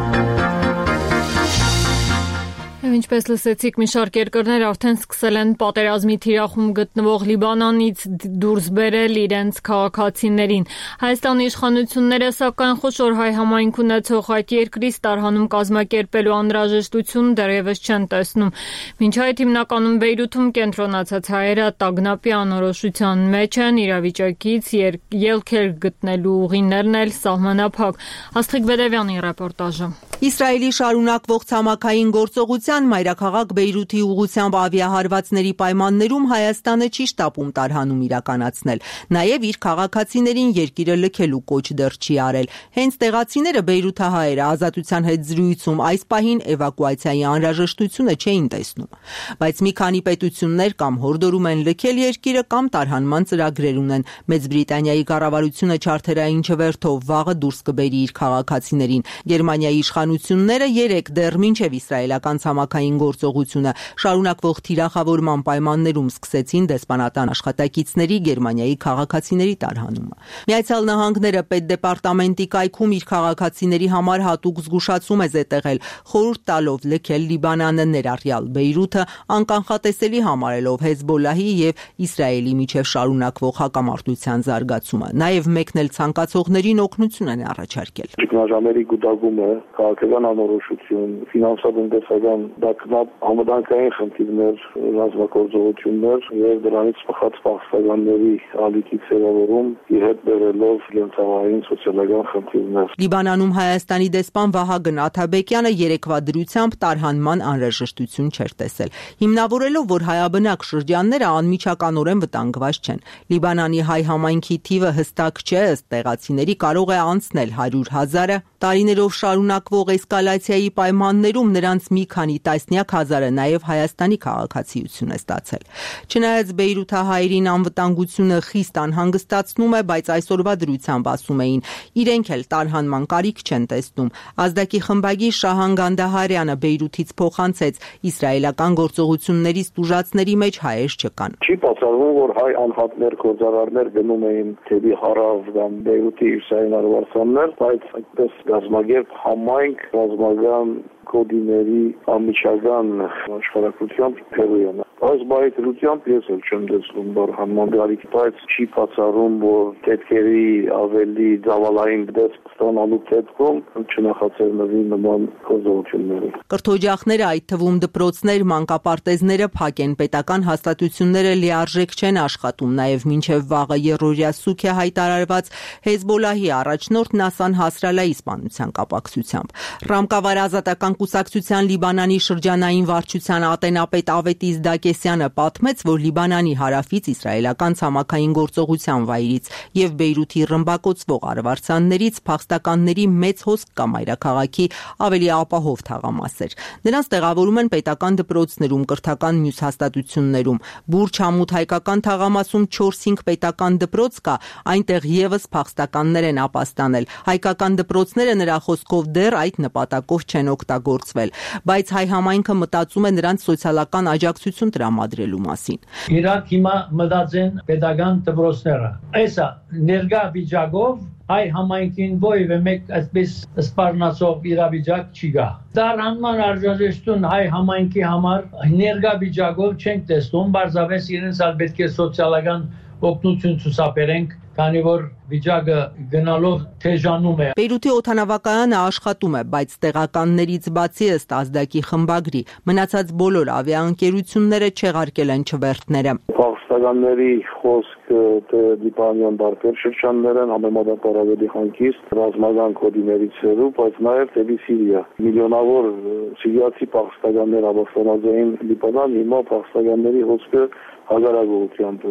Ինչպես լսեցիք, մի շարք երկրներ արդեն սկսել են պատերազմի թիրախում գտնվող Լիբանանից դուրս բերել իրենց քաղաքացիներին։ Հայաստանի իշխանությունները սակայն խոշոր հայ համայնք ունեցող այդ երկրից տարհանում կազմակերպելու անհրաժեշտություն դեռևս չեն տեսնում։ Մինչ այդ հիմնականում Բեյրութում կենտրոնացած հայերը տագնապի անորոշության մեջ են, իրավիճակից ելքեր գտնելու ուղիներն էլ սահմանափակ։ Աստղիկ Բեդևյանի ռեպորտաժը։ Իսրայելի շարունակվող ցամաքային գործողության մայրաքաղաք Բեյրութի ուղղությամբ ավիահարվածների պայմաններում Հայաստանը չի շտապում տարհանում իրականացնել։ Նաև իր քաղաքացիներին երկիրը լքելու կոչ դեռ չի արել։ Հենց տեղացիները բեյրութահայերը ազատության հետ զրույցում այս պահին էվակուացիայի անհրաժեշտությունը չէին տեսնում։ Բայց մի քանի պետություններ կամ հորդորում են լքել երկիրը կամ տարհանման ծրագրեր ունեն։ Մեծ Բրիտանիայի կառավարությունը չարթերային չվերթով վաղը դուրս կբերի իր քաղաքացիներին։ Գերմանիայի իշխանությունները երեք դեռ մինչև իսրայելական ցամաքային գործողությունը շարունակվող թիրախավորման պայմաններում սկսեցին դեսպանատան աշխատակիցների Գերմանիայի քաղաքացիների տարհանումը։ Միացյալ Նահանգները պետդեպարտամենտի կայքում իր քաղաքացիների համար հատուկ զգուշացում է զետեղել, խորհուրդ տալով լքել Լիբանանը ներառյալ Բեյրութը, անկանխատեսելի համարելով Հեզբոլլահի եւ Իսրայելի միջև շարունակվող հակամարտության զարգացումը։ Նաև մեկն էլ ցանկացողներին օգնություն են առաջարկել։ Ճգնաժամերի գուտակումը, քաղաքական անորոշություն, ֆինանսատնտեսական դակնապ, համադանքային խնդիրներ, ռազմագործողություններ եւ դրանից բխած փախստականների ալիքի ձևավորում իր հետ բերելով գենցաղային սոցիալական խնդիրներ։ Լիբանանում Հայաստանի դեսպան Վահագն Աթաբեկյանը երեկվա դրությամբ տարհանման անհրաժեշտություն չէր տեսել, հիմնավորելով, որ հայաբնակ շրջանները անմիջականորեն վտանգված չեն։ Լիբանանի հայ համայնքի թիվը հստակ չէ, ըստ տեղացիների կարող է անցնել հարյուր հազարը։ Տարիներով շարունակվող էսկալացիայի պայմաններում նրանց մի քանի տասնյակ հազարը նաև Հայաստանի քաղաքացիություն է ստացել։ Չնայած բեյրութահայերին անվտանգությունը խիստ անհանգստացնում է, բայց այսօրվա դրությամբ ասում էին, իրենք էլ տարհանման կարիք չեն տեսնում։ Ազդակի խմբագիր Շահան Գանդահարյանը Բեյրութից փոխանցեց, իսրայելական գործողություններից տուժածների մեջ հայեր չկան։ Չի բացառվում, որ հայ անհատներ, գործարարներ գնում էին դեպի հարավ կամ Բեյրութի իսրայելյան արվարձաններ, բայց այդպես գազագերբ համայնք ռազմական կոդիների ամիջական աշխարհակրթությամբ հերոյ են։ Այս բայդրությամբ ես էլ չեմ տեսնում բարհանման գարիք, բայց չի բացառում, որ դեպքերի ավելի ծավալային դեպք ստանալու դեպքում չնախաձեռնվի նման գործողությունները։ Կրթօջախները, այդ թվում դպրոցներ, մանկապարտեզները փակ են, պետական հաստատությունները լիարժեք չեն աշխատում, նաև մինչև վաղը երրորդյա սուք է հայտարարված Հեզբոլլահի առաջնորդ Նասան Հասրալայի սպանության կապակցությամբ։ Ռամկավար ազատական կուսակցության Լիբանանի շրջանային վարչության ատենապետ Ավետիս Դակեսյանը պատմեց, որ Լիբանանի հարավից իսրայելական ցամաքային գործողության վայրից եւ Բեյրութի ռմբակոծվող արվարձաններից փախստականների մեծ հոսք կա մայրաքաղաքի ավելի ապահով թաղամասեր։ Նրանց տեղավորում են պետական դպրոցներում, կրթական մյուս հաստատություններում։ Բուրջ Համութ հայկական թաղամասում չորս-հինգ պետական դպրոց կա, այնտեղ եւս փախստականներ են ապաստանել։ Հայկական դպրոցները նրա խոսքով դեռ այդ նպատակով չեն օգտագործվել, բայց հայ համայնքը մտածում է նրանց սոցիալական աջակցություն տրամադրելու մասին։ Իրանք հիմա մտածեն պետական դպրոցները։ Այսա ներգա վիճակով հայ համայնքին ոյվ մեկ այսպես սպառնացող իրավիճակ չի գա։ Տարհանման արժանապատվություն հայ համայնքի համար ներգա վիճակով չենք տեսնում, բարձավես իրենց ալ պետք է սոցիալական օգնություն ցուցաբերենք, քանի որ վիճակը գնալով թեժանում է։ Բեյրութի օդանավակայանը աշխատում է, բայց տեղականներից բացի ըստ ազդակի խմբագրի մնացած բոլոր ավիաընկերությունները չեղարկել են չվերթները։ Փախստականների խոսքը դիպանյան բարբեր շրջաններ են, համեմատաբար ավելի հանգիստ, ռազմական կոդիներից հեռու, բայց նաև դեպի Սիրիա։ Միլիոնավոր սիրիացի փախստականներ ապաստանած էին Լիբանան, հիմա փախստականների հոսքը հազարագործությամբ էր։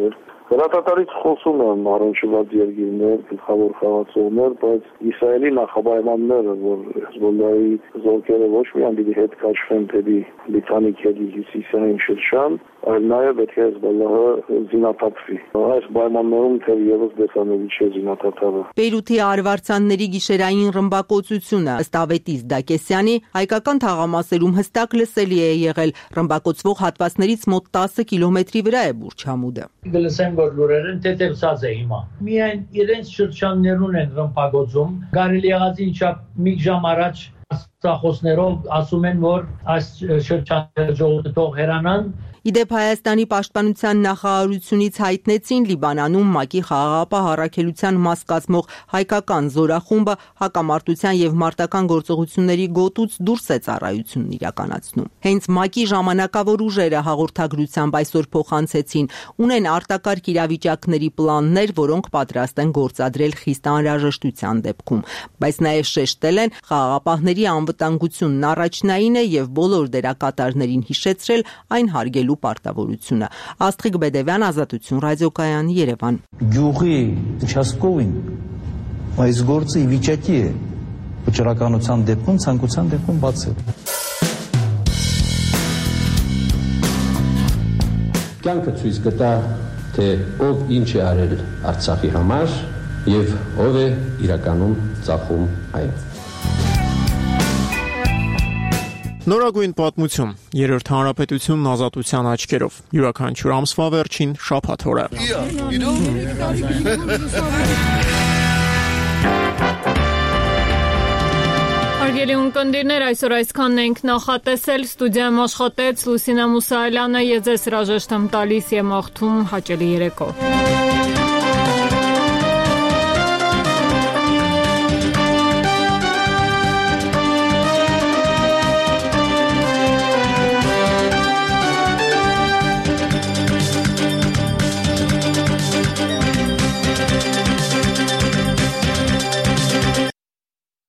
Հրատատարից խոսում եմ առնչված երկիրներ, գլխավոր խաղացողներ, բայց Իսրայելի նախապայմանները, որ Հեզբոլլահի զորքերը ոչ միայն պիտի հետ կաշվեն դեպի Լիբանանի քելի հյուսիսային շրջան, այլ նաև պետք է Հեզբոլլահը զինաթափվի։ Այս պայմաններում թեև եւս դեսանելի չէ զինաթափը։ Բեյրութի արվարձանների գիշերային ռմբակոծությունը ըստ Ավետիս Դակեսյանի հայկական թաղամասերում հստակ լսելի է եղել, ռմբակոծվող հատվածներից մոտ տասը կիլոմետրի վրա է Բուրչամուդը։ Գլսեմ որ լուրերեն թեթևացած է հիմա։ Միայն իրենց շրջաններուն են ռմբակոծում։ Կարելի եղած ինչա մի ժամ առաջ աստղախոսներով ասում են որ այս շրջանները ժողովրդով հերանան։ Իդեպ Հայաստանի պաշտպանության նախարարությունից հայտնեցին Լիբանանում ՄԱԿ-ի խաղաղապահ առաքելության մաս կազմող հայկական զորախումբը հակամարտության եւ մարտական գործողությունների գոտուց դուրս է ծառայությունն իրականացնում։ Հենց ՄԱԿ-ի ժամանակավոր ուժերը հաղորդագրությամբ այսօր փոխանցեցին, ունեն արտակարգ իրավիճակների պլաններ, որոնք պատրաստ են գործադրել խիստ անհրաժեշտության դեպքում, բայց նաեւ շեշտել են խաղաղապահների անվտանգությունն առաջնային է եւ բոլոր դերակատարներին հիշեցրել այն հարգելու պարտավորությունը։ Աստղիկ Բեդևյան, Ազատություն ռադիոկայան, Երևան։ Գյուղի участковին այս գործը ի վիճակի է վճռականության դեպքում, ցանկության դեպքում բացել։ Կյանքը ցույց կտա, թե ով ինչ է արել Արցախի համար եւ ով է իրականում ծախում այն։ Նորագույն պատմություն, երրորդ հանրապետությունն ազատության աչքերով, յուրաքանչյուր ամսվա վերջին շաբաթ օրը։ Հարգելի ունկնդիրներ, այսօր այսքանն ենք նախատեսել, ստուդիայում աշխատեց Լուսինե Մուսայելյանը, ես ձեզ հրաժեշտ եմ տալիս եւ մաղթում հաճելի երեկո։